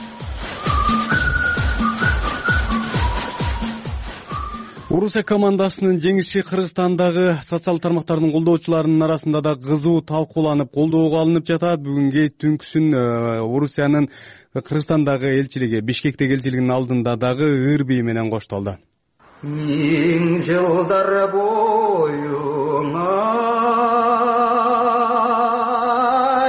Speaker 1: Орусия командасынын жеңиши Кыргызстандагы социал тармактардын колдоочуларынын арасында да кызуу талкууланып, колдоого алынып жатат. Бүгүнкү түнкүсүн Орусиянын Кыргызстандагы элчилиги, Бишкектеги элчилигинин алдында дагы ыр бий менен коштолду.
Speaker 15: Миң жылдар боюна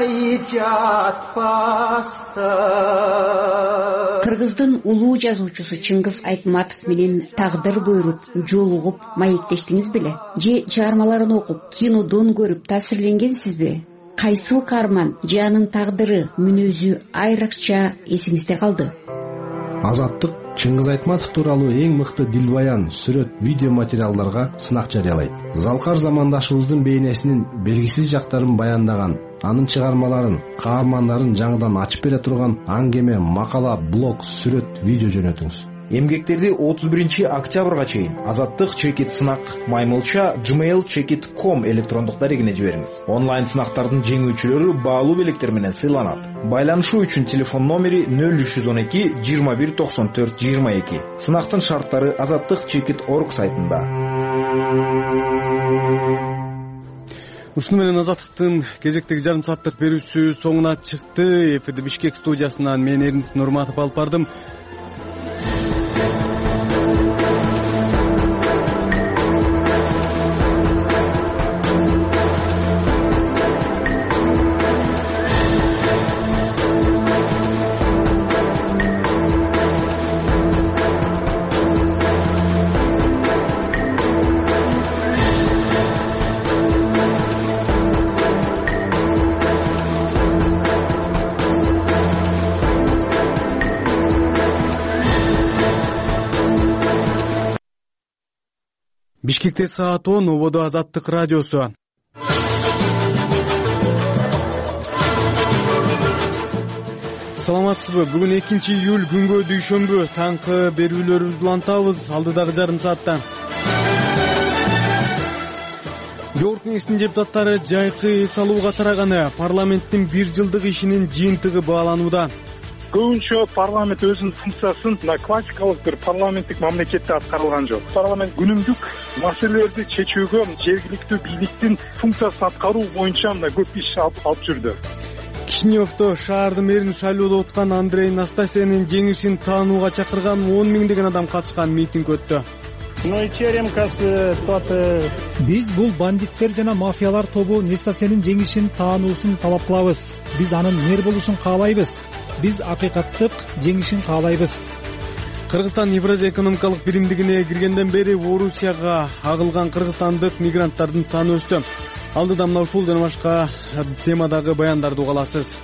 Speaker 15: жатпастан.
Speaker 6: Кыргыздын улуу жазуучусу Чыңгыз Айтматов менен тагдыр буйруп, жолугуп, маектештиңиз беле? Же чыгармаларын окуп, кинодон көрүп таасирленгенсизби? Кайсыл каарман же анын тагдыры, мүнөзү айрыкча эсиңизде калды?
Speaker 16: Азаттык Чыңгыз Айтматов тууралуу эң мыкты дилбаян, сүрөт, видео материалдарга сынак жарыялайт. Залкар замандашыбыздын бейнесинин белгисиз жактарын баяндаган, анын чыгармаларын, каармандарын жаңыдан ачып бере турган аңгеме, макала, блог, сүрөт, видео жөнөтүңүз.
Speaker 17: Эмгектерди отуз биринчи октябрга чейин Азаттык чекит сынак маймылча gmail chekit точка com электрондук дарегине жибериңиз. Онлайн сынактардын жеңүүчүлөрү баалуу белектер менен сыйланат. Байланышуу үчүн телефон номери нөл үч жүз он эки жыйырма бир токсон төрт жыйырма эки. Сынактын шарттары азаттык чекит точка орг сайтында.
Speaker 1: ушуну менен Азаттыктын кезектеги жарым сааттык берүүсү соңуна чыкты. Эфирди Бишкек студиясынан мен Эрнис Нурматов алып бардым. Бишкекте саат он, ободо Азаттык радиосу. Саламатсызбы? Бүгүн экинчи июль күнгө дүйшөмбү. Таңкы берүүлөрүбүздү улантабыз алдыдагы жарым саатта. Жогорку кеңештин депутаттары жайкы эс алууга тараганы. Парламенттин бир жылдык ишинин жыйынтыгы бааланууда.
Speaker 18: Көбүнчө парламент өзүнүн функциясын мына классикалык бир парламенттик мамлекетте аткарылган жок. Парламент күнүмдүк маселелерди чечүүгө жергиликтүү бийликтин функциясын аткаруу боюнча мына көп иш алып жүрдү.
Speaker 1: Кишиневдо шаардын мэрин шайлоодо уткан Андрей Настасиянын жеңишин таанууга чакырган он миңдеген адам катышкан митинг өттү.
Speaker 9: Биз бул бандиттер жана мафиялар тобу Настасиянын жеңишин таануусун талап кылабыз. Биз анын мэр болушун каалайбыз. Биз акыйкаттык жеңишин каалайбыз.
Speaker 1: Кыргызстан Евразия экономикалык биримдигине киргенден бери Орусияга агылган кыргызстандык мигранттардын саны өстү. Алдыда мына ушул жана башка темадагы баяндарды уга аласыз.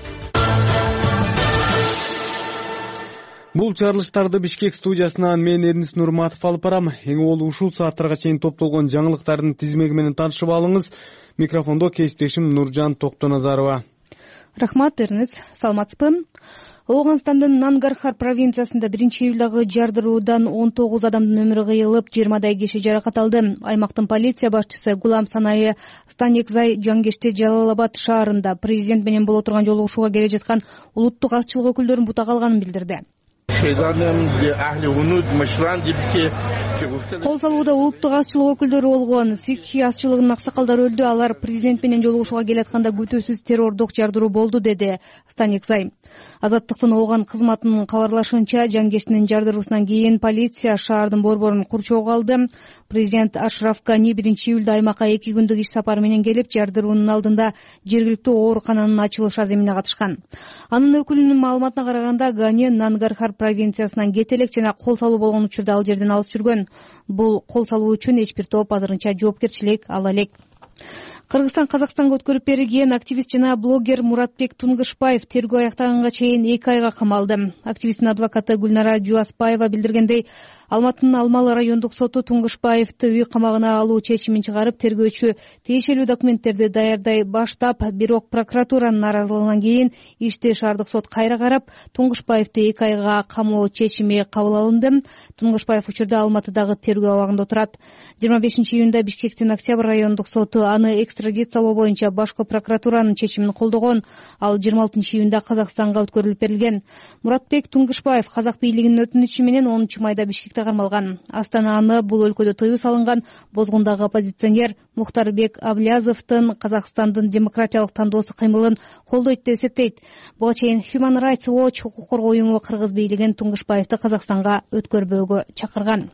Speaker 1: Бул чыгарылыштарды Бишкек студиясынан мен Эрнис Нурматов алып барам. Эң болуу ушул сааттарга чейин топтолгон жаңылыктардын тизмеги менен таанышып алыңыз. Микрофондо кесиптешим Нуржан Токтоназарова.
Speaker 4: Рахмат, Эрнис. Саламатсызбы? Ооганстандын Нангархар провинциясында биринчи июлдагы жардыруудан он тогуз адамдын өмүрү кыйылып, жыйырмадай киши жаракат алды. Аймактын полиция башчысы Гулам Санайы Станикзай Жангеште Жалалабад шаарында президент менен боло турган жолугушууга келе жаткан улуттук азчылык өкүлдөрүн бутак алганын билдирди. Кол салууда улуттук азчылык өкүлдөрү болгон Сикхи азчылыгынын аксакалдары өлдү. Алар президент менен жолугушууга келатканда күтүүсүз террордук жардыруу болду, деди Станикзай. Азаттыктын ооган кызматынын кабарлашынча, Жангештин жардыруусунан кийин полиция шаардын борборун курчоого алды. Президент Ашраф Гани биринчи июлда аймакка эки күндүк иш сапары менен келип, жардыруунун алдында жергиликтүү оорукананын ачылыш аземине катышкан. Анын өкүлүнүн маалыматына караганда, Гани Нангархар провинциясынан кете элек жана кол салуу болгон учурда ал жерден алыс жүргөн. Бул кол салуу үчүн эч бир топ азырынча жоопкерчилик ала элек. Кыргызстан Казакстанга өткөрүп берилген активист жана блогер Муратбек Тунгушбаев тергөө аяктаганга чейин эки айга камалды. Активисттин адвокаты Гүлнара Жуаспаева билдиргендей, Алматынын Алмалы райондук соту Тунгушбаевди үй камагына алуу чечимин чыгарып, тергөөчү тиешелүү документтерди даярдай баштап, бирок прокуратуранын нааразылыгынан кийин ишти шаардык сот кайра карап, Тунгушбаевди эки айга камоо чечими кабыл алынды. Тунгушбаев учурда Алматыдагы тергөө абагында отурат. жыйырма бешинчи июнда Бишкектин Октябрь райондук соту аны экстрадициялоо боюнча башкы прокуратуранын чечимин колдогон. Ал жыйырма алтынчы июнда Казакстанга өткөрүлүп берилген. Муратбек Тунгушбаев казак бийлигинин өтүнүчү менен онунчу майда Бишкекте кармалган. Астана аны бул өлкөдө тыюу салынган бозгундагы оппозиционер Мухтарбек Аблязовдун Казакстандын демократиялык тандоосу кыймылын колдойт деп эсептейт. Буга чейин Human Rights Watch укук коргоо уюму кыргыз бийлигин Тунгушбаевди Казакстанга өткөрбөөгө чакырган.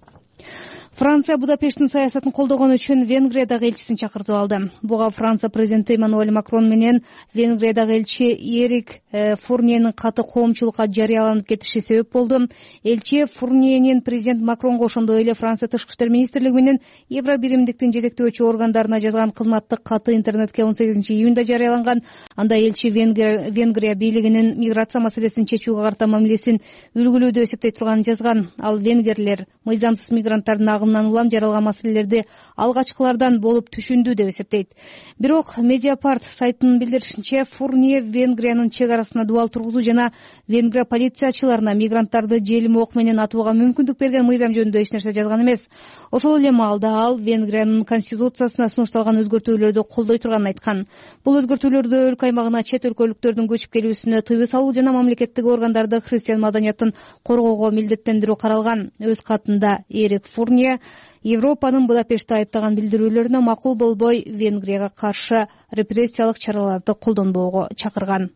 Speaker 4: Франция Будапешттин саясатын колдогон үчүн Венгриядагы элчисин чакыртып алды. Буга Франция президенти Эммануэль Макрон менен Венгриядагы элчи Эрик Фурниенин каты коомчулукка жарыяланып кетиши себеп болду. Элчи Фурниенин президент Макронго ошондой эле Франция тышкы иштер министрлиги менен Евро биримдиктин жетектөөчү органдарына жазган кызматтык каты интернетке он сегизинчи июнда жарыяланган. Анда элчи Венгрия, Венгрия бийлигинин миграция маселесин чечүүгө карата мамилесин үлгүлүү деп эсептей турганын жазган. Ал венгерлер мыйзамсыз мигранттардын агымынан улам жаралган маселелерди алгачкылардан болуп түшүндү деп эсептейт. Бирок Mediapart сайтынын билдиришинче, Фурние Венгриянын чек арасына дубал тургузуу жана Венгрия полициячыларына мигранттарды желим ок менен атууга мүмкүндүк берген мыйзам жөнүндө эч нерсе жазган эмес. Ошол эле маалда ал Венгриянын конституциясына сунушталган өзгөртүүлөрдү колдой турганын айткан. Бул өзгөртүүлөрдө өлкө аймагына чет өлкөлүктөрдүн көчүп келүүсүнө тыюу салуу жана мамлекеттик органдарды христиан маданиятын коргоого милдеттендирүү каралган. Өз катында Эрик Фурния министри Европанын Будапештте айыптаган билдирүүлөрүнө макул болбой Венгрияга каршы репрессиялык чараларды колдонбоого чакырган.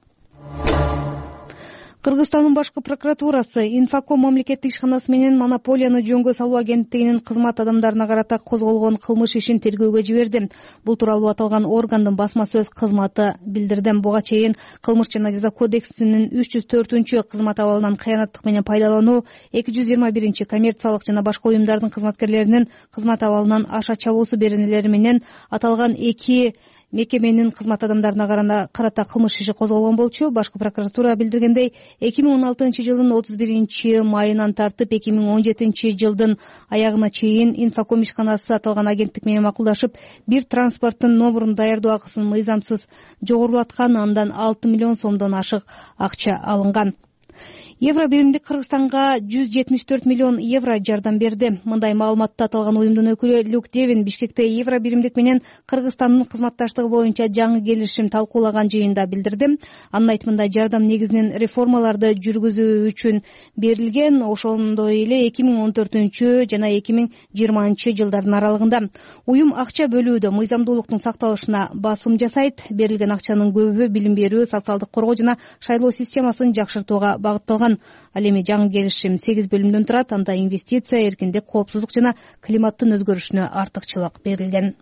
Speaker 4: Кыргызстандын башкы прокуратурасы Инфоком мамлекеттик ишканасы менен монополияны жөнгө салуу агенттигинин кызмат адамдарына карата козголгон кылмыш ишин тергөөгө жиберди. Бул тууралуу аталган органдын басма сөз кызматы билдирди. Буга чейин Кылмыш жана жаза кодексинин үч жүз төртүнчү кызмат абалынан кыянаттык менен пайдалануу, эки жүз жыйырма биринчи коммерциялык жана башка уюмдардын кызматкерлеринин кызмат абалынан аша чабуусу беренелери менен аталган эки мекеменин кызмат адамдарына карата кылмыш иши козголгон болчу. Башкы прокуратура билдиргендей, эки миң он алтынчы жылдын отуз биринчи майынан тартып эки миң он жетинчи жылдын аягына чейин Инфоком ишканасы аталган агенттик менен макулдашып, бир транспорттун номурун даярдоо акысын мыйзамсыз жогорулаткан, андан алты миллион сомдон ашык акча алынган. Евро биримдик Кыргызстанга жүз жетимиш төрт миллион евро жардам берди. Мындай маалыматты аталган уюмдун өкүлү Люк Девин Бишкекте Евро биримдик менен Кыргызстандын кызматташтыгы боюнча жаңы келишим талкуулаган жыйында билдирди. Анын айтымында жардам негизинен реформаларды жүргүзүү үчүн берилген, ошондой эле эки миң он төртүнчү жана эки миң жыйырманчы жылдардын аралыгында. Уюм акча бөлүүдө мыйзамдуулуктун сакталышына басым жасайт. Берилген акчанын көбү билим берүү, социалдык коргоо жана шайлоо системасын жакшыртууга багытталган. Ал эми жаңы келишим сегиз бөлүмдөн турат. Анда инвестиция, эркиндик, коопсуздук жана климаттын өзгөрүшүнө артыкчылык берилген.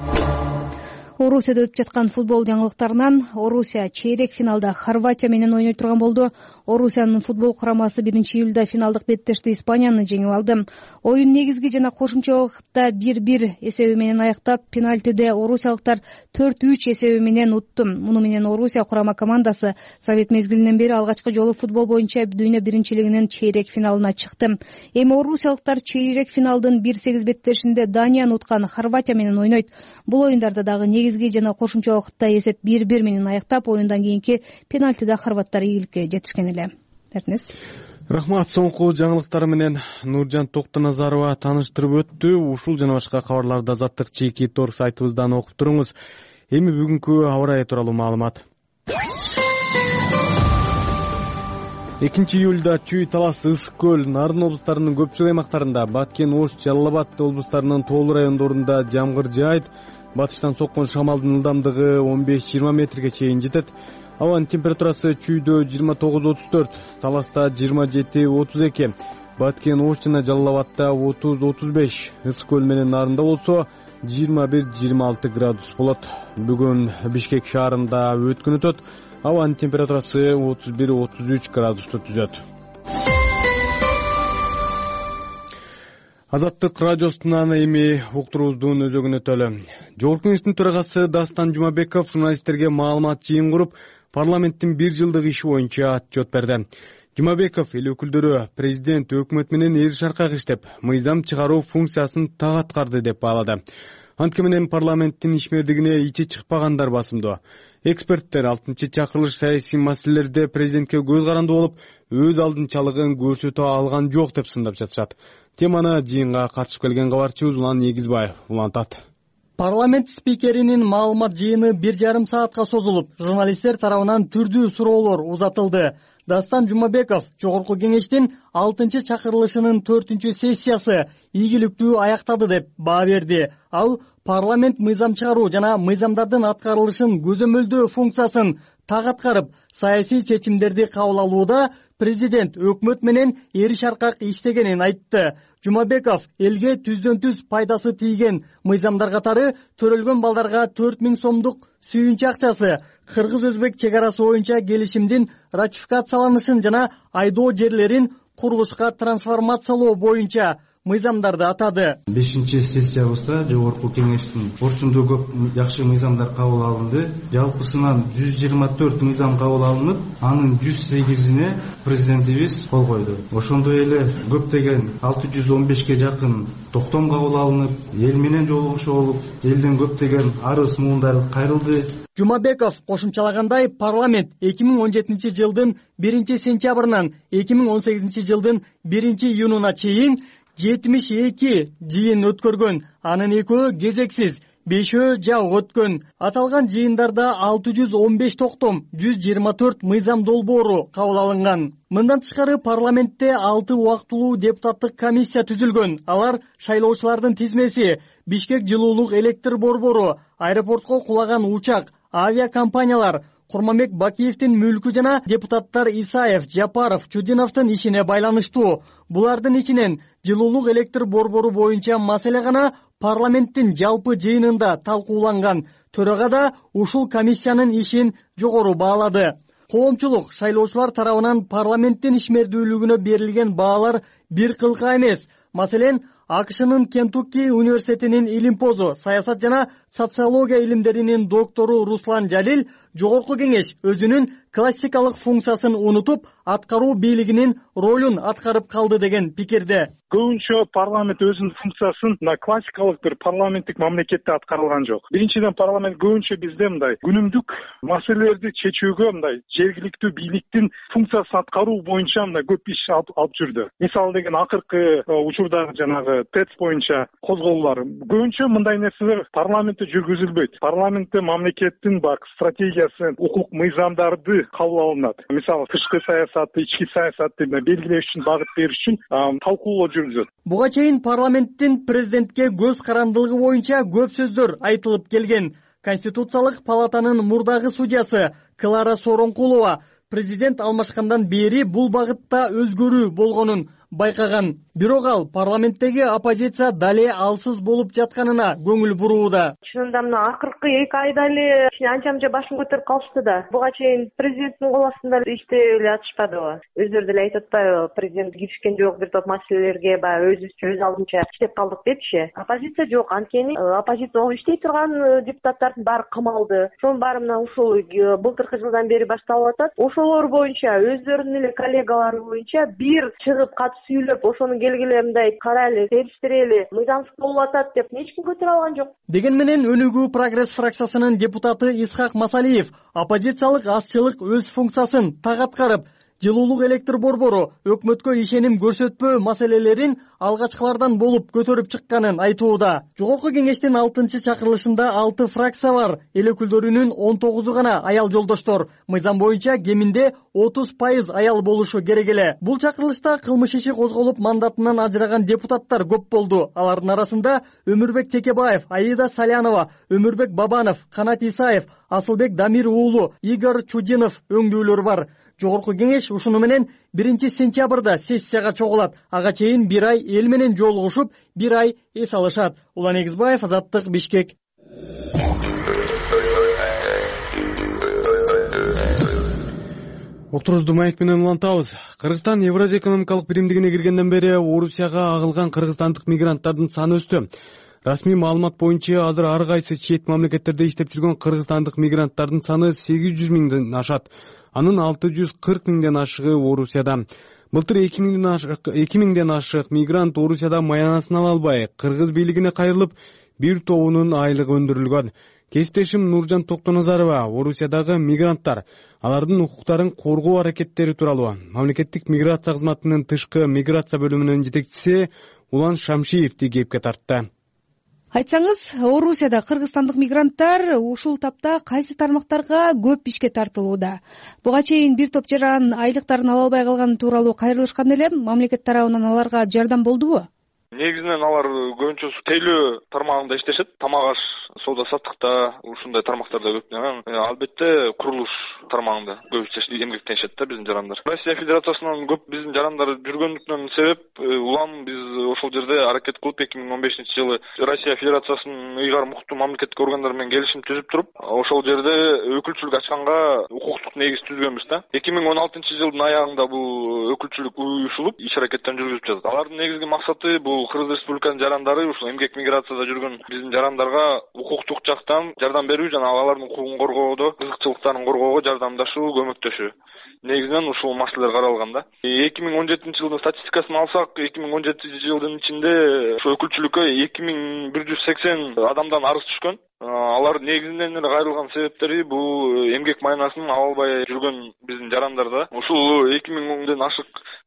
Speaker 4: Орусияда өтүп жаткан футбол жаңылыктарынан Орусия чейрек финалда Хорватия менен ойной турган болду. Орусиянын футбол курамасы биринчи июлда финалдык беттешти Испанияны жеңип алды. Оюн негизги жана кошумча убакытта бир бир эсеби менен аяктап, пенальтиде орусиялыктар төрт үч эсеби менен утту. Муну менен Орусия курама командасы Совет мезгилинен бери алгачкы жолу футбол боюнча дүйнө биринчилигинин чейрек финалына чыкты. Эми орусиялыктар чейрек финалдын бир сегиз беттешинде Данияны уткан Хорватия менен ойнойт. Бул оюндарда дагы негизги жана кошумча убакытта эсеп бир бир менен аяктап, оюндан кийинки пенальтиде хорваттар ийгиликке жетишкен эле. Эрнес.
Speaker 1: Рахмат. Соңку жаңылыктар менен Нуржан Токтоназарова тааныштырып өттү. Ушул жана башка кабарларды Азаттык чекит орг сайтыбыздан окуп туруңуз. Эми бүгүнкү аба ырайы тууралуу маалымат. экинчи июлда Чүй, Талас, Ысык көл, Нарын облустарынын көпчүлүк аймактарында, Баткен, Ош, Жалал Абад облустарынын тоолуу райондорунда жамгыр жаайт. Батыштан соккон шамалдын ылдамдыгы он беш жыйырма метрге чейин жетет. Абанын температурасы Чүйдө жыйырма тогуз отуз төрт, Таласта жыйырма жети отуз эки, Баткен, Ош жана Жалал Абадта отуз отуз беш, Ысык көл менен Нарында болсо жыйырма бир жыйырма алты градус болот. Бүгүн Бишкек шаарында өткөн өтөт. Абанын температурасы отуз бир отуз үч градусту түзөт. Азаттык радиосунан эми уктуруубуздун өзөгүнө өтөлү. Жогорку кеңештин төрагасы Дастан Жумабеков журналисттерге маалымат жыйын куруп, парламенттин бир жылдык иши боюнча отчет берди. Жумабеков эл өкүлдөрү президент өкмөт менен эр шаркак иштеп, мыйзам чыгаруу функциясын так аткарды деп баалады. Антке менен парламенттин ишмердигине ичи чыкпагандар басымдуу. Эксперттер алтынчы чакырылыш саясий маселелерде президентке көз каранды болуп, өз алдынчалыгын көрсөтө алган жок деп сындап жатышат. Теманы жыйынга катышып келген кабарчыбыз Улан Негизбаев улантат.
Speaker 19: Парламент спикеринин маалымат жыйыны бир жарым саатка созулуп, журналисттер тарабынан түрдүү суроолор узатылды. Дастан Жумабеков жогорку кеңештин алтынчы чакырылышынын төртүнчү сессиясы ийгиликтүү аяктады деп баа берди. Ал парламент мыйзам чыгаруу жана мыйзамдардын аткарылышын көзөмөлдөө функциясын так аткарып, саясий чечимдерди кабыл алууда президент өкмөт менен эр шаркак иштегенин айтты. Жумабеков элге түздөн түз пайдасы тийген мыйзамдар катары төрөлгөн балдарга төрт миң сомдук сүйүнчү акчасы, кыргыз-өзбек чек арасы боюнча келишимдин ратификацияланышын жана айдоо жерлерин курулушка трансформациялоо боюнча мыйзамдарды атады.
Speaker 20: бешинчи сессиябызда жогорку кеңештин орчундуу көп жакшы мыйзамдар кабыл алынды. Жалпысынан жүз жыйырма төрт мыйзам кабыл алынып, анын жүз сегизине президентибиз кол койду. Ошондой эле көптөгөн алты жүз он бешке жакын токтом кабыл алынып, эл менен жолугушуу болуп, элден көптөгөн арыз муундар кайрылды.
Speaker 19: Жумабеков кошумчалагандай, парламент эки миң он жетинчи жылдын биринчи сентябрынан эки миң он сегизинчи жылдын биринчи июнуна чейин жетимиш эки жыйын өткөргөн. Анын экөө кезексиз, бешөө жабык өткөн. Аталган жыйындарда алты жүз он беш токтом, жүз жыйырма төрт мыйзам долбоору кабыл алынган. Мындан тышкары парламентте алты убактылуу депутаттык комиссия түзүлгөн. Алар шайлоочулардын тизмеси, Бишкек жылуулук электр борбору, аэропортко кулаган учак, авиакомпаниялар, Курманбек Бакиевдин мүлкү жана депутаттар Исаев, Жапаров, Чудиновдун ишине байланыштуу. Булардын ичинен жылуулук электр борбору боюнча маселе гана парламенттин жалпы жыйынында талкууланган. Төрага да ушул комиссиянын ишин жогору баалады. Коомчулук шайлоочулар тарабынан парламенттин ишмердүүлүгүнө берилген баалар бир кылка эмес. Маселен, АКШнын Кентукки университетинин илимпозу, саясат жана социология илимдеринин доктору Руслан Жалил жогорку кеңеш өзүнүн классикалык функциясын унутуп, аткаруу бийлигинин ролун аткарып калды деген пикирде.
Speaker 18: Көбүнчө парламент өзүнүн функциясын мына классикалык бир парламенттик мамлекетте аткарылган жок. Биринчиден парламент көбүнчө бизде мындай күнүмдүк маселелерди чечүүгө мындай жергиликтүү бийликтин функциясын аткаруу боюнча мындай көп иш алып жүрдү. Мисалы деген акыркы учурдагы жанагы ТЭЦ боюнча козголуулар көбүнчө мындай нерселер парламентте жүргүзүлбөйт. Парламентте мамлекеттин бак стратегиясы, укук мыйзамдарды кабыл алынат. Мисалы тышкы саясатты, ички саясатты белгилеш үчүн, багыт бериш үчүн талкуулоо жүргүзөт.
Speaker 19: Буга чейин парламенттин президентке көз карандылыгы боюнча көп сөздөр айтылып келген. Конституциялык палатанын мурдагы судьясы Клара Соронкулова президент алмашкандан бери бул багытта өзгөрүү болгонун байкаган. Бирок ал парламенттеги оппозиция дале алсыз болуп жатканына көңүл бурууда.
Speaker 21: Чынында мына акыркы эки айда эле анча-мынча башын көтөрүп калышты да. Буга чейин президенттин кол астында иштей эле атышпадыбы? Өздөрү деле айтып атпайбы? Президент киришкен жок бир топ маселелерге, баягы өзүбүзчө өз алдынча иштеп калдык депчи. Оппозиция жок. Анткени оппозиция иштей турган депутаттардын баары камалды. Ошонун баары мына ушул былтыркы жылдан бери башталып атат. Ошолор боюнча өздөрүнүн эле коллегалары боюнча бир чыгып катып сүйлөп, ошонун келгиле мындай карайлы, териштирели, мыйзамсыз болуп атат деп эч ким көтөрө алган жок.
Speaker 19: Деген менен Өнүгүү прогресс фракциясынын депутаты Исхак Масалиев оппозициялык азчылык өз функциясын так аткарып, жылуулук электр борбору өкмөткө ишеним көрсөтпөө маселелерин алгачкылардан болуп көтөрүп чыкканын айтууда. Жогорку кеңештин алтынчы чакырылышында алты фракция бар, эл өкүлдөрүнүн он тогузу гана аял жолдоштор. Мыйзам боюнча кеминде отуз пайыз аял болушу керек эле. Бул чакырылышта кылмыш иши козголуп мандатынан ажыраган депутаттар көп болду. Алардын арасында Өмүрбек Текебаев, Аида Салянова, Өмүрбек Бабанов, Канат Исаев, Асылбек Дамир уулу, Игорь Чудинов өңдүүлөр бар. Жогорку кеңеш ушуну менен биринчи сентябрда сессияга чогулат. Ага чейин бир ай эл менен жолугушуп, бир ай эс алышат. Улан Эгизбаев, Азаттык, Бишкек.
Speaker 1: Отурузду маек менен улантабыз. Кыргызстан Евразия экономикалык биримдигине киргенден бери Орусияга агылган кыргызстандык мигранттардын саны өстү. Расмий маалымат боюнча азыр ар кайсы чет мамлекеттерде иштеп жүргөн кыргызстандык мигранттардын саны сегиз жүз миңден ашат. Анын алты жүз кырк миңден ашыгы Орусияда. Былтыр эки миңден ашык мигрант Орусияда маянасын ала албай, кыргыз бийлигине кайрылып, бир тобунун айлыгы өндүрүлгөн. Кесиптешим Нуржан Токтоназарова Орусиядагы мигранттар, алардын укуктарын коргоо аракеттери тууралуу мамлекеттик миграция кызматынын тышкы миграция бөлүмүнүн жетекчиси Улан Шамшиевди кепке тартты.
Speaker 4: Айтсаңыз, Орусияда кыргызстандык мигранттар ушул тапта кайсы тармактарга көп ишке тартылууда? Буга чейин бир топ жаран айлыктарын ала албай калганы тууралуу кайрылышкан эле, мамлекет тарабынан аларга жардам болдубу?
Speaker 22: Негизинен алар көбүнчө тейлөө тармагында иштешет. Тамак аш, соода саттыкта, ушундай тармактарда көп. Албетте курулуш тармагында көбүнчө эмгектенишет да биздин жарандар. Россия Федерациясынан көп биздин жарандар жүргөндүктөн себеп улам биз ошол жерде аракет кылып эки миң он бешинчи жылы Россия Федерациясынын ыйгар муктуу мамлекеттик органдары менен келишим түзүп туруп, ошол жерде өкүлчүлүк ачканга укуктук негиз түзгөнбүз да. эки миң он алтынчы жылдын аягында бул өкүлчүлүк уюшулуп, иш аракеттен жүргүзүп жатат. Алардын негизги максаты бул Кыргыз Республикасынын жарандары ушул эмгек миграцияда жүргөн биздин жарандарга укуктук жактан жардам берүү жана алардын укугун коргоодо, кызыкчылыктарын коргоого жардамдашуу, көмөктөшүү. Негизинен ушул маселелер каралган да. эки миң он жетинчи жылдын статистикасын алсак, эки миң он жетинчи жылдын ичинде ошо өкүлчүлүккө эки миң бир жүз сексен адамдан арыз түшкөн. Алар негизинен эле кайрылган себептери бул эмгек майнасын ала албай жүргөн биздин жарандарда. Ушул эки миңден ашык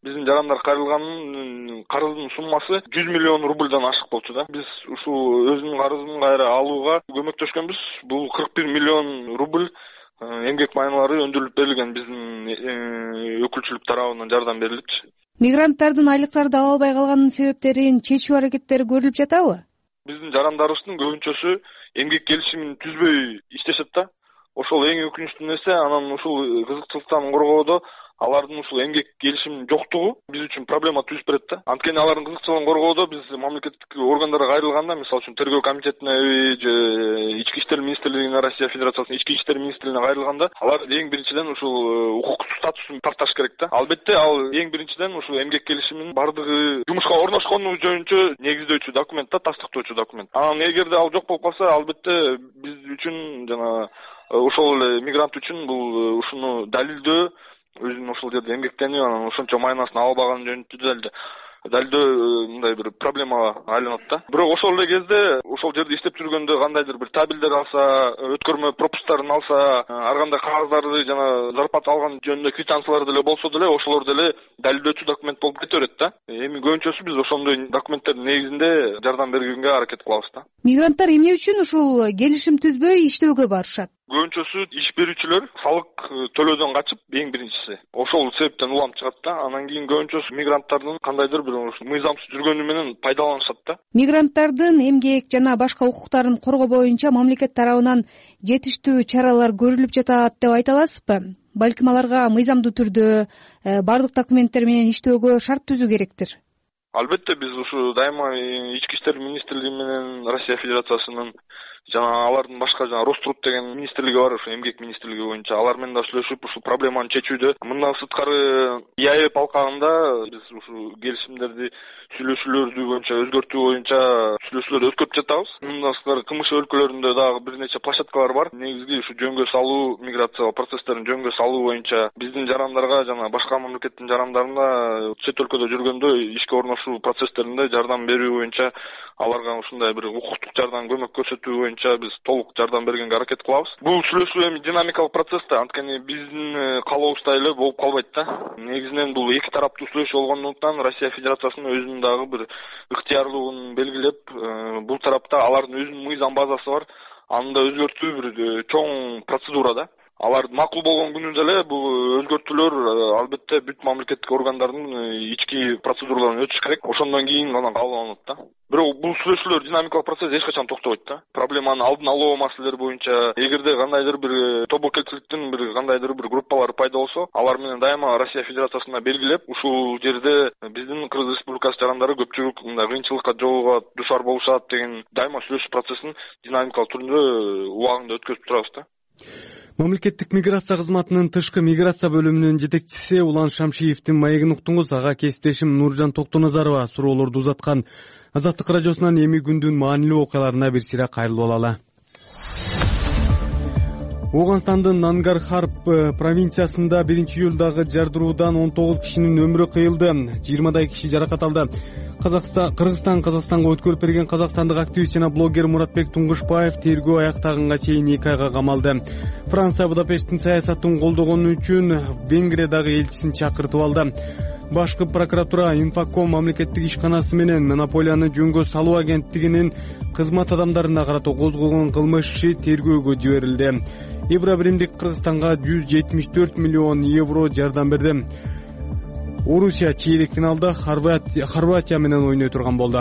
Speaker 22: биздин жарандар кайрылганын карыздын суммасы жүз миллион рубльдан ашык болчу да. Биз ушул өзүнүн карызын кайра алууга көмөктөшкөнбүз. Бул кырк бир миллион рубль эмгек майналары өндүрүлүп берилген биздин өкүлчүлүк тарабынан жардам берилипчи.
Speaker 4: Мигранттардын айлыктарды ала албай калганынын себептерин чечүү аракеттери көрүлүп жатабы?
Speaker 22: Биздин жарандарыбыздын көбүнчөсү эмгек келишимин түзбөй иштешет да. Ошол эң өкүнүчтүү нерсе. Анан ушул кызыкчылыктан коргоодо алардын ушул эмгек келишиминин жоктугу биз үчүн проблема түзүп берет да. Анткени алардын кызыкчылыгын коргоодо биз мамлекеттик органдарга кайрылганда, мисалы үчүн тергөө комитетине же ички иштер министрлигине, Россия Федерациясынын ички иштер министрлигине кайрылганда, алар эң биринчиден ушул укуктук статусун такташ керек да. Албетте ал эң биринчиден ушул эмгек келишиминин бардыгы жумушка орношкону жөнүнчө негиздөөчү документ да, тастыктоочу документ. Анан эгерде ал жок болуп калса, албетте биз үчүн жана ошол эле мигрант үчүн бул ушуну далилдөө, өзүнүн ушул жерде эмгектенип, анан ошончо майнасын ала албаганы жөнүндө далилдөө далилдөө мындай бир проблемага айланат да. Бирок ошол эле кезде ошол жерде иштеп жүргөндө кандайдыр бир табелдер алса, өткөрмө пропусктарын алса, ар кандай кагаздарды жана зарплата алган жөнүндө квитанциялар деле болсо деле, ошолор деле далилдөөчү документ болуп кете берет да. Эми көбүнчөсү биз ошондой документтердин негизинде жардам бергенге аракет кылабыз да.
Speaker 4: Мигранттар эмне үчүн ушул келишим түзбөй иштөөгө барышат?
Speaker 22: Көбүнчөсү иш берүүчүлөр салык төлөөдөн качып, эң биринчиси ошол себептен улам чыгат да. Анан кийин көбүнчөсү мигранттардын кандайдыр бир мыйзамсыз жүргөнү менен пайдаланышат да.
Speaker 4: Мигранттардын эмгек жана башка укуктарын коргоо боюнча мамлекет тарабынан жетиштүү чаралар көрүлүп жатат деп айта аласызбы? Балким аларга мыйзамдуу түрдө бардык документтер менен иштөөгө шарт түзүү керектир.
Speaker 22: Албетте биз ушу дайыма ички иштер министрлиги менен Россия Федерациясынын жана алардын башка жана Роструд деген министрлиги бар, ушу эмгек министрлиги боюнча, алар менен да сүйлөшүп ушул проблеманы чечүүдө. Мындан сырткары ИАЭП алкагында биз ушу келишимдерди сүйлөшүүлөрдү боюнча өзгөртүү боюнча сүйлөшүүлөр өткөрүп жатабыз. Мындан сырткары КМШ өлкөлөрүндө дагы бир нече площадкалар бар. Негизги ушу жөнгө салуу, миграция процесстерин жөнгө салуу боюнча биздин жарандарга жана башка мамлекеттин жарандарына чет өлкөдө жүргөндө ишке орношуу процесстеринде жардам берүү боюнча, аларга ушундай бир укуктук жардам, көмөк көрсөтүү боюнча биз толук жардам бергенге аракет кылабыз. Бул сүйлөшүү эми динамикалык процесс да, анткени биздин каалообуздай эле болуп калбайт да. Негизинен бул эки тараптуу сүйлөшүү болгондуктан Россия Федерациясынын өзүнүн дагы бир ыктыярлыгын белгилеп, бул тарапта алардын өзүнүн мыйзам базасы бар. Аны да өзгөртүү бир чоң процедура да. Алар макул болгон күнү деле бул өзгөртүүлөр албетте бүт мамлекеттик органдардын ички процедураларынан өтүш керек. Ошондон кийин анан кабыл алынат да. Бирок бул сүйлөшүүлөр динамикалык процесс эч качан токтобойт да. Проблеманын алдын алуу маселелери боюнча эгерде кандайдыр бир тобокелчиликтин бир кандайдыр бир группалары пайда болсо, алар менен дайыма Россия Федерациясына белгилеп, ушул жерде биздин Кыргыз Республикасы жарандары көпчүлүк мындай кыйынчылыкка жолугуп душар болушат деген дайыма сүйлөшүү процессин динамикалык түрүндө убагында өткөрүп турабыз да.
Speaker 1: Мамлекеттик миграция кызматынын тышкы миграция бөлүмүнүн жетекчиси Улан Шамшиевдин маегин уктуңуз. Ага кесиптешим Нуржан Токтоназарова суроолорду узаткан. Азаттык радиосунан эми күндүн маанилүү окуяларына бир сыйра кайрылып алалы. Ооганстандын Нангархар провинциясында биринчи июлдагы жардыруудан он тогуз кишинин өмүрү кыйылды. жыйырмадай киши жаракат алды. Казакстан, Кыргызстан Казакстанга өткөрүп берген казакстандык активист жана блогер Муратбек Туңгушбаев тергөө аяктаганга чейин эки айга камалды. Франция Будапешттин саясатын колдогону үчүн Венгриядагы элчисин чакыртып алды. Башкы прокуратура Инфоком мамлекеттик ишканасы менен монополияны жөнгө салуу агенттигинин кызмат адамдарына карата козголгон кылмыш иши тергөөгө жиберилди. Евробиримдик Кыргызстанга жүз жетимиш төрт миллион евро жардам берди. Орусия чейрек финалда Хорватия менен ойной турган болду.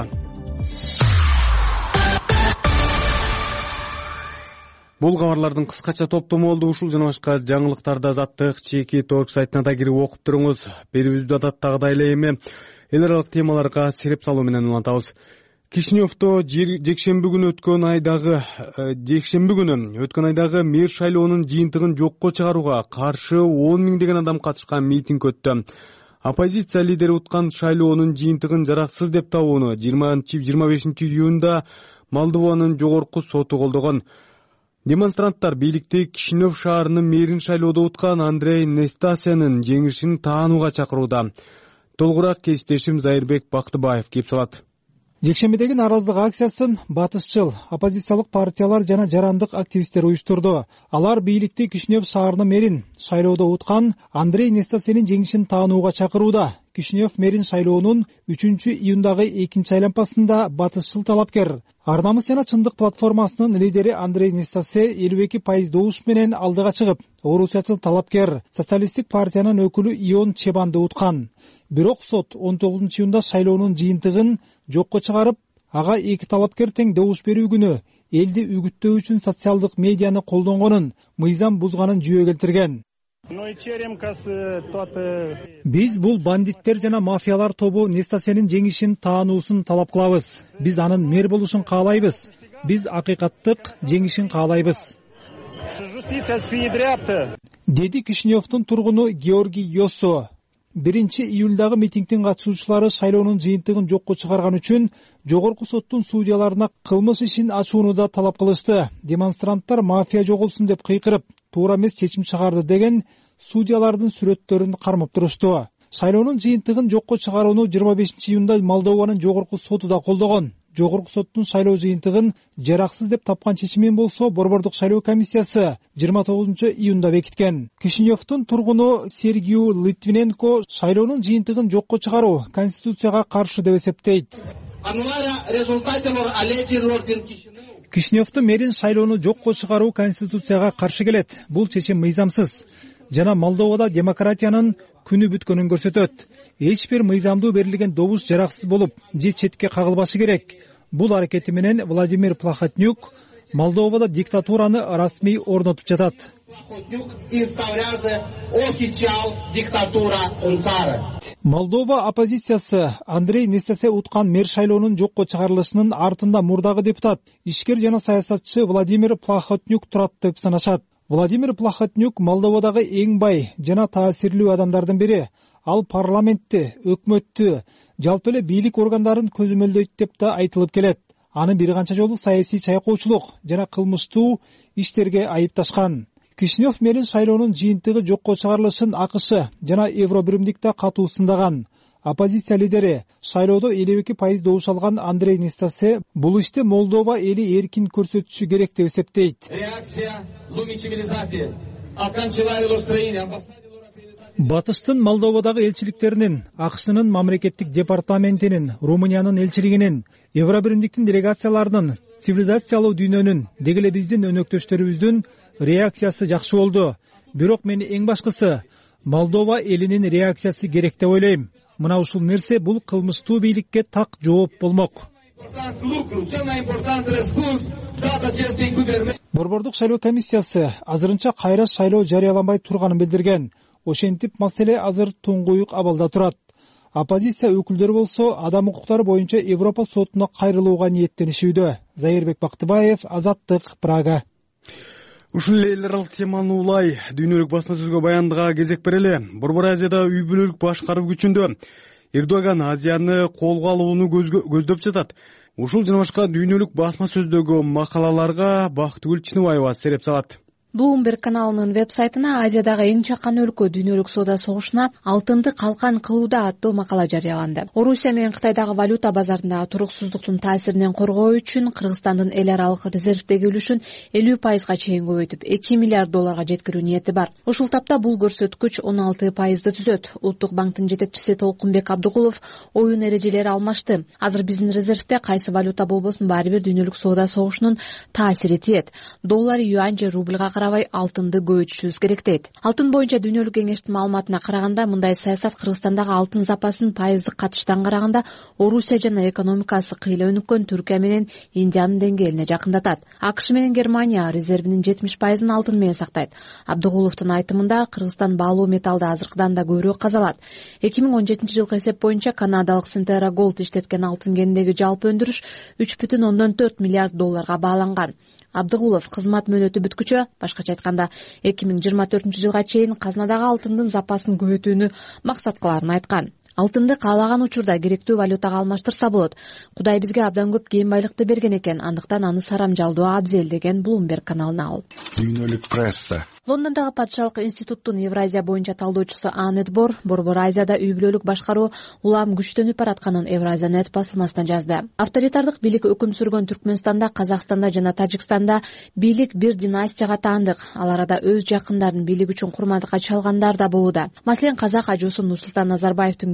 Speaker 1: Бул кабарлардын кыскача топтому болду. Ушул жана башка жаңылыктарды Азаттык чеки торг сайтына да кирип окуп туруңуз. Берүүбүздү адаттагыдай эле эми эл аралык темаларга сереп салуу менен улантабыз. Кишиневдо жекшемби күнү өткөн айдагы жекшемби күнү өткөн айдагы мэр шайлоонун жыйынтыгын жокко чыгарууга каршы он миңдеген адам катышкан митинг өттү. Оппозиция лидери уткан шайлоонун жыйынтыгын жараксыз деп табууну жыйырма бешинчи июнда Молдованын жогорку соту колдогон. Демонстранттар бийликти Кишинев шаарынын мэрин шайлоодо уткан Андрей Нестасянын жеңишин таанууга чакырууда. Толугураак кесиптешим Зайырбек Бактыбаев кеп салат.
Speaker 9: Жекшембидеги нааразылык акциясын батышчыл оппозициялык партиялар жана жарандык активисттер уюштурду. Алар бийликти Кишинев шаарынын мэрин шайлоодо уткан Андрей Нестасянын жеңишин таанууга чакырууда. Кишинев мэрин шайлоонун үчүнчү июндагы экинчи айлампасында батышчыл талапкер Ар намыс жана чындык платформасынын лидери Андрей Нестасе элүү эки пайыз добуш менен алдыга чыгып, орусиячыл талапкер социалисттик партиянын өкүлү Ион Чебанды уткан. Бирок сот он тогузунчу июнда шайлоонун жыйынтыгын жокко чыгарып, ага эки талапкер тең добуш берүү күнү элди үгүттөө үчүн социалдык медианы колдонгонун, мыйзам бузганын жүйө келтирген. Биз бул бандиттер жана мафиялар тобу Нестасенин жеңишин таануусун талап кылабыз. Биз анын мэр болушун каалайбыз. Биз акыйкаттык жеңишин каалайбыз. Деди Кишиневдин тургуну Георгий Йосо. биринчи июлдагы митингдин катышуучулары шайлоонун жыйынтыгын жокко чыгарган үчүн жогорку соттун судьяларына кылмыш ишин ачууну да талап кылышты. Демонстранттар мафия жоголсун деп кыйкырып, туура эмес чечим чыгарды деген судьялардын сүрөттөрүн кармап турушту. Шайлоонун жыйынтыгын жокко чыгарууну жыйырма бешинчи июнда Молдованын жогорку соту да колдогон. Жогорку соттун шайлоо жыйынтыгын жараксыз деп тапкан чечимин болсо Борбордук шайлоо комиссиясы жыйырма тогузунчу июнда бекиткен. Кишиневдин тургуну Сергей Литвиненко шайлоонун жыйынтыгын жокко чыгаруу конституцияга каршы деп эсептейт. Кишиневдин мэрин шайлоону жокко чыгаруу конституцияга каршы келет. Бул чечим мыйзамсыз жана Молдовада демократиянын күнү бүткөнүн көрсөтөт. Эч бир мыйзамдуу берилген добуш жараксыз болуп, же четке кагылбашы керек. Бул аракети менен Владимир Плохотнюк Молдовада диктатураны расмий орнотуп жатат. Молдова оппозициясы Андрей Нестасе уткан мэр шайлоонун жокко чыгарылышынын артында мурдагы депутат, ишкер жана саясатчы Владимир Плохотнюк турат деп санашат. Владимир Плохотнюк Молдовадагы эң бай жана таасирлүү адамдардын бири. Ал парламентти, өкмөттү, жалпы эле бийлик органдарын көзөмөлдөйт деп да айтылып келет. Аны бир канча жолу саясий чайкоочулук жана кылмыштуу иштерге айыпташкан. Кишинев мэрин шайлоонун жыйынтыгы жокко чыгарылышын АКШ жана Евробиримдикте катуу сындаган. Оппозиция лидери шайлоодо элүү эки пайыз добуш алган Андрей Нестасе бул ишти Молдова эли эркин көрсөтүшү керек деп эсептейт. Батыштын Молдовадагы элчиликтеринин, АКШнын мамлекеттик департаментинин, Румыниянын элчилигинин, Евробиримдиктин делегацияларынын, цивилизациялуу дүйнөнүн, деги эле биздин өнөктөштөрүбүздүн реакциясы жакшы болду. Бирок мен эң башкысы Молдова элинин реакциясы керек деп ойлойм. Мына ушул нерсе бул кылмыштуу бийликке так жооп болмок. Борбордук шайлоо комиссиясы азырынча кайра шайлоо жарыяланбай турганын билдирген. Ошентип маселе азыр туңгуюк абалда турат. Оппозиция өкүлдөрү болсо адам укуктары боюнча Европа сотуна кайрылууга ниеттенишүүдө. Зайырбек Бактыбаев, Азаттык, Прага.
Speaker 1: Ушул эл аралык теманы улай дүйнөлүк басма сөзгө баяндыга кезек берели. Борбор Азияда үй бүлөлүк башкаруу күчүндө Эрдоган Азияны колго алууну көздөп жатат. Ушул жана башка дүйнөлүк басма сөздөгү макалаларга Бактыгүл Чыныбаева сереп салат.
Speaker 2: Bloomberg каналынын веб-сайтына Азиядагы эң чакан өлкө дүйнөлүк соода согушуна алтынды калкан кылууда аттуу макала жарыяланды. Орусия менен Кытайдагы валюта базарындагы туруксуздуктун таасиринен коргоо үчүн Кыргызстандын эл аралык резервдеги үлүшүн элүү пайызга чейин көбөйтүп, эки миллиард долларга жеткирүү ниети бар. Ушул тапта бул көрсөткүч он алты пайызды түзөт. Улуттук банктын жетекчиси Толкунбек Абдыгулов оюн эрежелери алмашты. Азыр биздин резервде кайсы валюта болбосун баары бир дүйнөлүк соода согушунун таасири тиет. Доллар, юань же рубльга карабай алтынды көбөйтүшүбүз керек дейт. Алтын боюнча дүйнөлүк кеңештин маалыматына караганда мындай саясат Кыргызстандагы алтын запасын пайыздык катыштан караганда Орусия жана экономикасы кыйла өнүккөн Түркия менен Индиянын деңгээлине жакындатат. АКШ менен Германия резервинин жетимиш пайызын алтын менен сактайт. Абдыгуловдун айтымында Кыргызстан баалуу металлды азыркыдан да көбүрөөк казалат. эки миң он жетинчи жылкы эсеп боюнча канадалык Синтера Голд иштеткен алтын кениндеги жалпы өндүрүш үч бүтүн ондон төрт миллиард долларга бааланган. Абдыгулов кызмат мөөнөтү бүткүчө, башкача айтканда эки миң жыйырма төртүнчү жылга чейин казнадагы алтындын запасын көбөйтүүнү максат кыларын айткан. Алтынды каалаган учурда керектүү валютага алмаштырса болот. Кудай бизге абдан көп кийим байлыкты берген экен, андыктан аны сарамжалдоо абзел деген Bloomberg каналына ал.
Speaker 10: Дүйнөлүк пресса.
Speaker 2: Лондондогу Патшалык институттун Евразия боюнча талдоочусу Анет Бор Борбор Азияда үй бүлөлүк башкаруу улам күчтөнүп баратканын Евразиянет басылмасынан жазды. Авторитардык бийлик өкүм сүргөн Түркмөнстанда, Казакстанда жана Тажикстанда бийлик бир династияга таандык. Ал арада өз жакындарын бийлик үчүн курмандыкка чалгандар да болууда. Маселен, казак ажуусу Нурсултан Назарбаевдин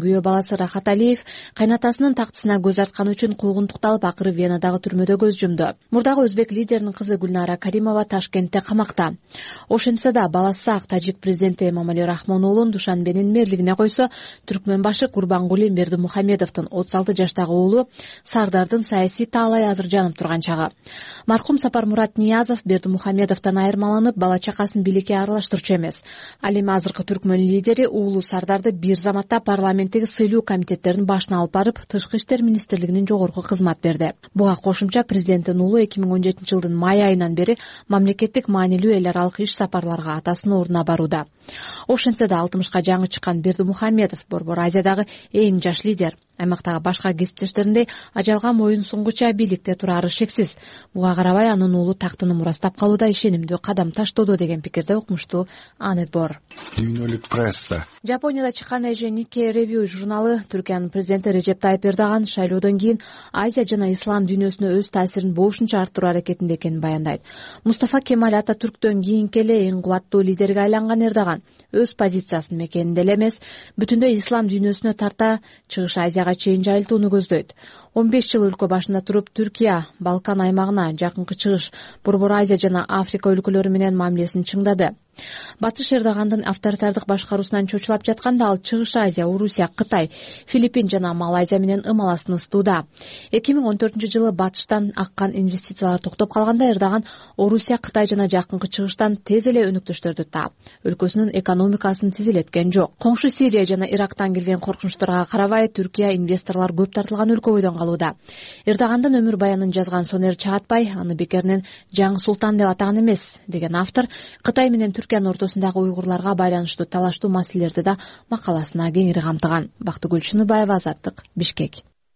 Speaker 2: күйөө баласы Рахат Алиев кайнатасынын тактысына көз артканы үчүн куугунтукталып, акыры Венадагы түрмөдө көз жумду. Мурдагы өзбек лидеринин кызы Гүлнара Каримова Ташкентте камакта. Ошентсе да баласы сак тажик президенти Эмомали Рахмон уулун Душанбенин мэрлигине койсо, түркмөн башы Курбангули Бердимухамедовдун отуз алты жаштагы уулу Сардардын саясий таалай азыр жанып турган чагы. Маркум Сапармурат Ниязов Бердимухамедовдон айырмаланып, бала чакасын бийликке аралаштырчу эмес. Ал эми азыркы түркмөн лидери уулу Сардарды бир заматта парламенттеги сыйлуу комитеттердин башына алып барып, Тышкы иштер министрлигинин жогорку кызмат берди. Буга кошумча президенттин уулу эки миң он жетинчи жылдын май айынан бери мамлекеттик маанилүү эл аралык иш сапарларга атасынын ордуна барууда. Ошентсе да алтымышка жаңы чыккан Бердимухамедов Борбор Азиядагы эң жаш лидер. Аймактагы башка кесиптештериндей ажалга моюн сунгуча бийликте турары шексиз. Буга карабай анын уулу тактыны мурастап калууда ишенимдүү кадам таштоодо деген пикирде укмуштуу Анет Бор.
Speaker 7: Дүйнөлүк пресса.
Speaker 2: Жапонияда чыккан Asia Nikkei Review журналы Түркиянын президенти Режеп Тайып Эрдоган шайлоодон кийин Азия жана ислам дүйнөсүнө өз таасирин болушунча арттыруу аракетинде экенин баяндайт. Мустафа Кемаль Ататүрктөн кийинки эле эң кубаттуу лидерге айланган Эрдоган өз позициясын мекенинде эле эмес, бүтүндөй ислам дүйнөсүнө тарта Чыгыш Азияга чейин жайылтууну көздөйт. он беш жыл өлкө башында туруп, Түркия, Балкан аймагына, Жакынкы Чыгыш, Борбор Азия жана Африка өлкөлөрү менен мамилесин чыңдады. Батыш Эрдогандын авторитардык башкаруусунан чочулап жатканда ал Чыгыш Азия, Орусия, Кытай, Филиппин жана Малайзия менен ымаласын ыстууда. эки миң он төртүнчү жылы батыштан аккан инвестициялар токтоп калганда Эрдоган Орусия, Кытай жана Жакынкы Чыгыштан тез эле өнөктөштөрдү таап, өлкөсүнүн экономикасын тизилеткен жок. Коңшу Сирия жана Ирактан келген коркунучтарга карабай, Түркия инвесторлор көп тартылган өлкө бойдон калууда. Эрдогандын өмүр баянын жазган Сонер Чаатбай аны бекеринен жаңы султан деп атаган эмес деген автор Кытай менен Түркиянын ортосундагы уйгурларга байланыштуу талаштуу маселелерди да макаласына кеңири камтыган. Бактыгүл Чыныбаева, Азаттык, Бишкек.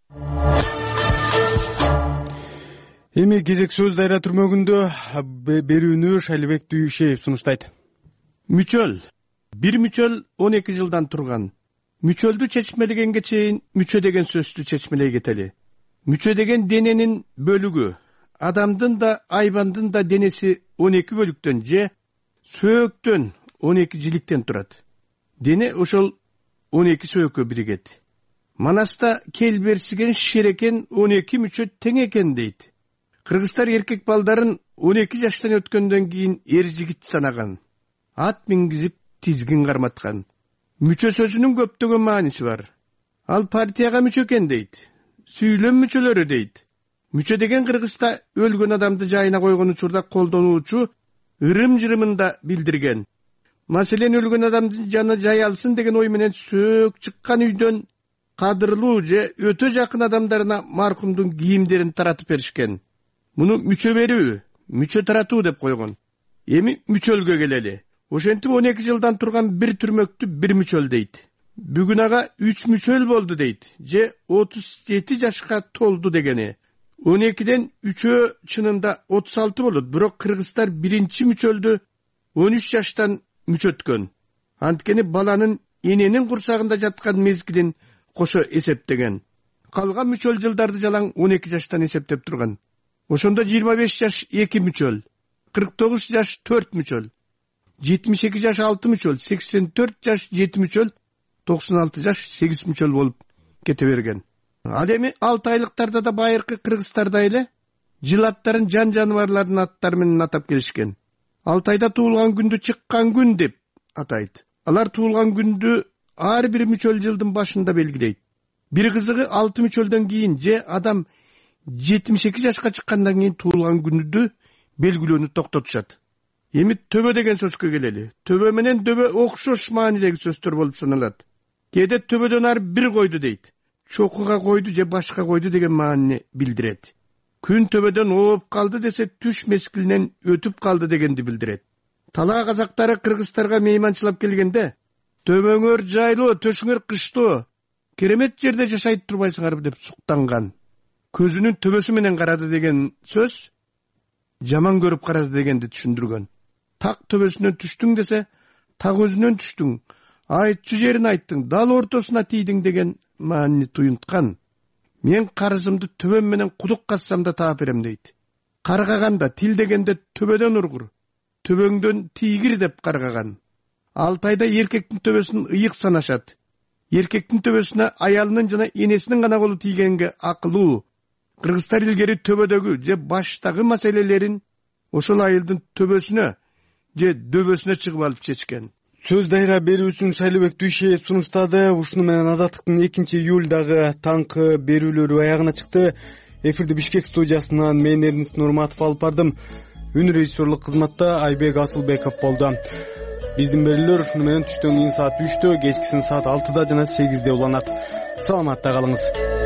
Speaker 1: Эми кезек сөз дайра түрмөгүндө берүүнү Шайлыбек Дүйшеев сунуштайт.
Speaker 8: Мүчөл. Бир мүчөл он эки жылдан турган. Мүчөлдү чечмелегенге чейин мүчө деген сөздү чечмелей кетели. Мүчө деген дененин бөлүгү. Адамдын да, айбандын да денеси он эки бөлүктөн же сөөктөн он эки жиликтен турат. Дене ошол он эки сөөккө биригет. Манаста келберсиген шерекен он эки мүчө тең экен дейт. Кыргызстар эркек балдарын он эки жаштан өткөндөн кийин эр жигит санаган. Ат мингизип тизгин карматкан. Мүчө сөзүнүн көптөгөн мааниси бар. Ал партияга мүчө экен дейт. Сүйлөм мүчөлөрү дейт. Мүчө деген Кыргызста өлгөн адамды жайына койгон учурда колдонуучу ырым-жырымында билдирген. Маселен өлгөн адамдын жаны жай алсын деген ой менен сөөк чыккан үйдөн кадырлуу же өтө жакын адамдарына маркумдун кийимдерин таратып беришкен. Муну мүчө берүү, мүчө таратуу деп койгон. Эми мүчөлгө келели. Ошентип он эки жылдан турган бир түрмөктү бир мүчөл дейт. Бүгүн ага үч мүчөл болду дейт, же отуз жети жашка толду дегени. он экиден үчөө чынында отуз алты болот, бирок кыргыздар биринчи мүчөлдү он үч жаштан мүчөткөн. Анткени баланын эненин курсагында жаткан мезгилин кошо эсептеген. Калган мүчөл жылдарды жалаң он эки жаштан эсептеп турган. Ошондо жыйырма беш жаш эки мүчөл, кырк тогуз жаш төрт мүчөл, жетимиш эки жаш алты мүчөл, сексен төрт жаш жети мүчөл, токсон алты жаш сегиз мүчөл болуп кете берген. Ал эми алты айлыктарда да байыркы кыргыздарда эле жыл аттарын жан жаныбарлардын аттары менен атап келишкен. Алтайда туулган күндү чыккан күн деп атайт. Алар туулган күндү ар бир мүчөл жылдын башында белгилейт. Бир кызыгы алты мүчөлдөн кийин же адам жетимиш эки жашка чыккандан кийин туулган күндү белгилөөнү токтотушат. Эми төбө деген сөзгө келели. Төбө менен дөбө окшош маанидеги сөздөр болуп саналат. Кээде төбөдөн ар бир койду дейт. Чокуга койду же башка койду деген маанини билдирет. Күн төбөдөн ооп калды десе түш мезгилинен өтүп калды дегенди билдирет. Талаа казактары кыргыздарга мейманчылап келгенде төбөңөр жайлуу, төшүңөр кыштоо, керемет жерде жашайт турбайсыңар деп суктанган. Көзүнүн төбөсү менен карады деген сөз жаман көрүп карады дегенди түшүндүргөн. Так төбөсүнөн түштүң десе, так өзүнөн түштүң, айтчу жерин айттың, дал ортосуна тийдиң деген маанини туюнткан. Мен карызымды төбөм менен кудук казсам да таап берем дейт. Каргаганда тил дегенде төбөдөн ургур, төбөңдөн тийгир деп каргаган. Алтайда эркектин төбөсүн ыйык санашат. эркектин төбөсүнө аялынын жана энесинин гана колу тийгенге акылуу. Кыргызстан илгери төбөдөгү же баштагы маселелерин ошол айылдын төбөсүнө же дөбөсүнө чыгып алып чечкен.
Speaker 1: Сөз дайра берүүсүн Шайлыбек Дүйшеев сунуштады. Ушуну менен Азаттыктын экинчи июлдагы таңкы берүүлөрү аягына чыкты. Эфирди Бишкек студиясынан мен Эрнис Нурматов алып бардым. Үн режиссерлук кызматта Айбек Асылбеков болду. Биздин берүүлөр ушуну менен түштөн кийин саат үчтө, кечкисин саат алтыда жана сегизде уланат. Саламатта калыңыз.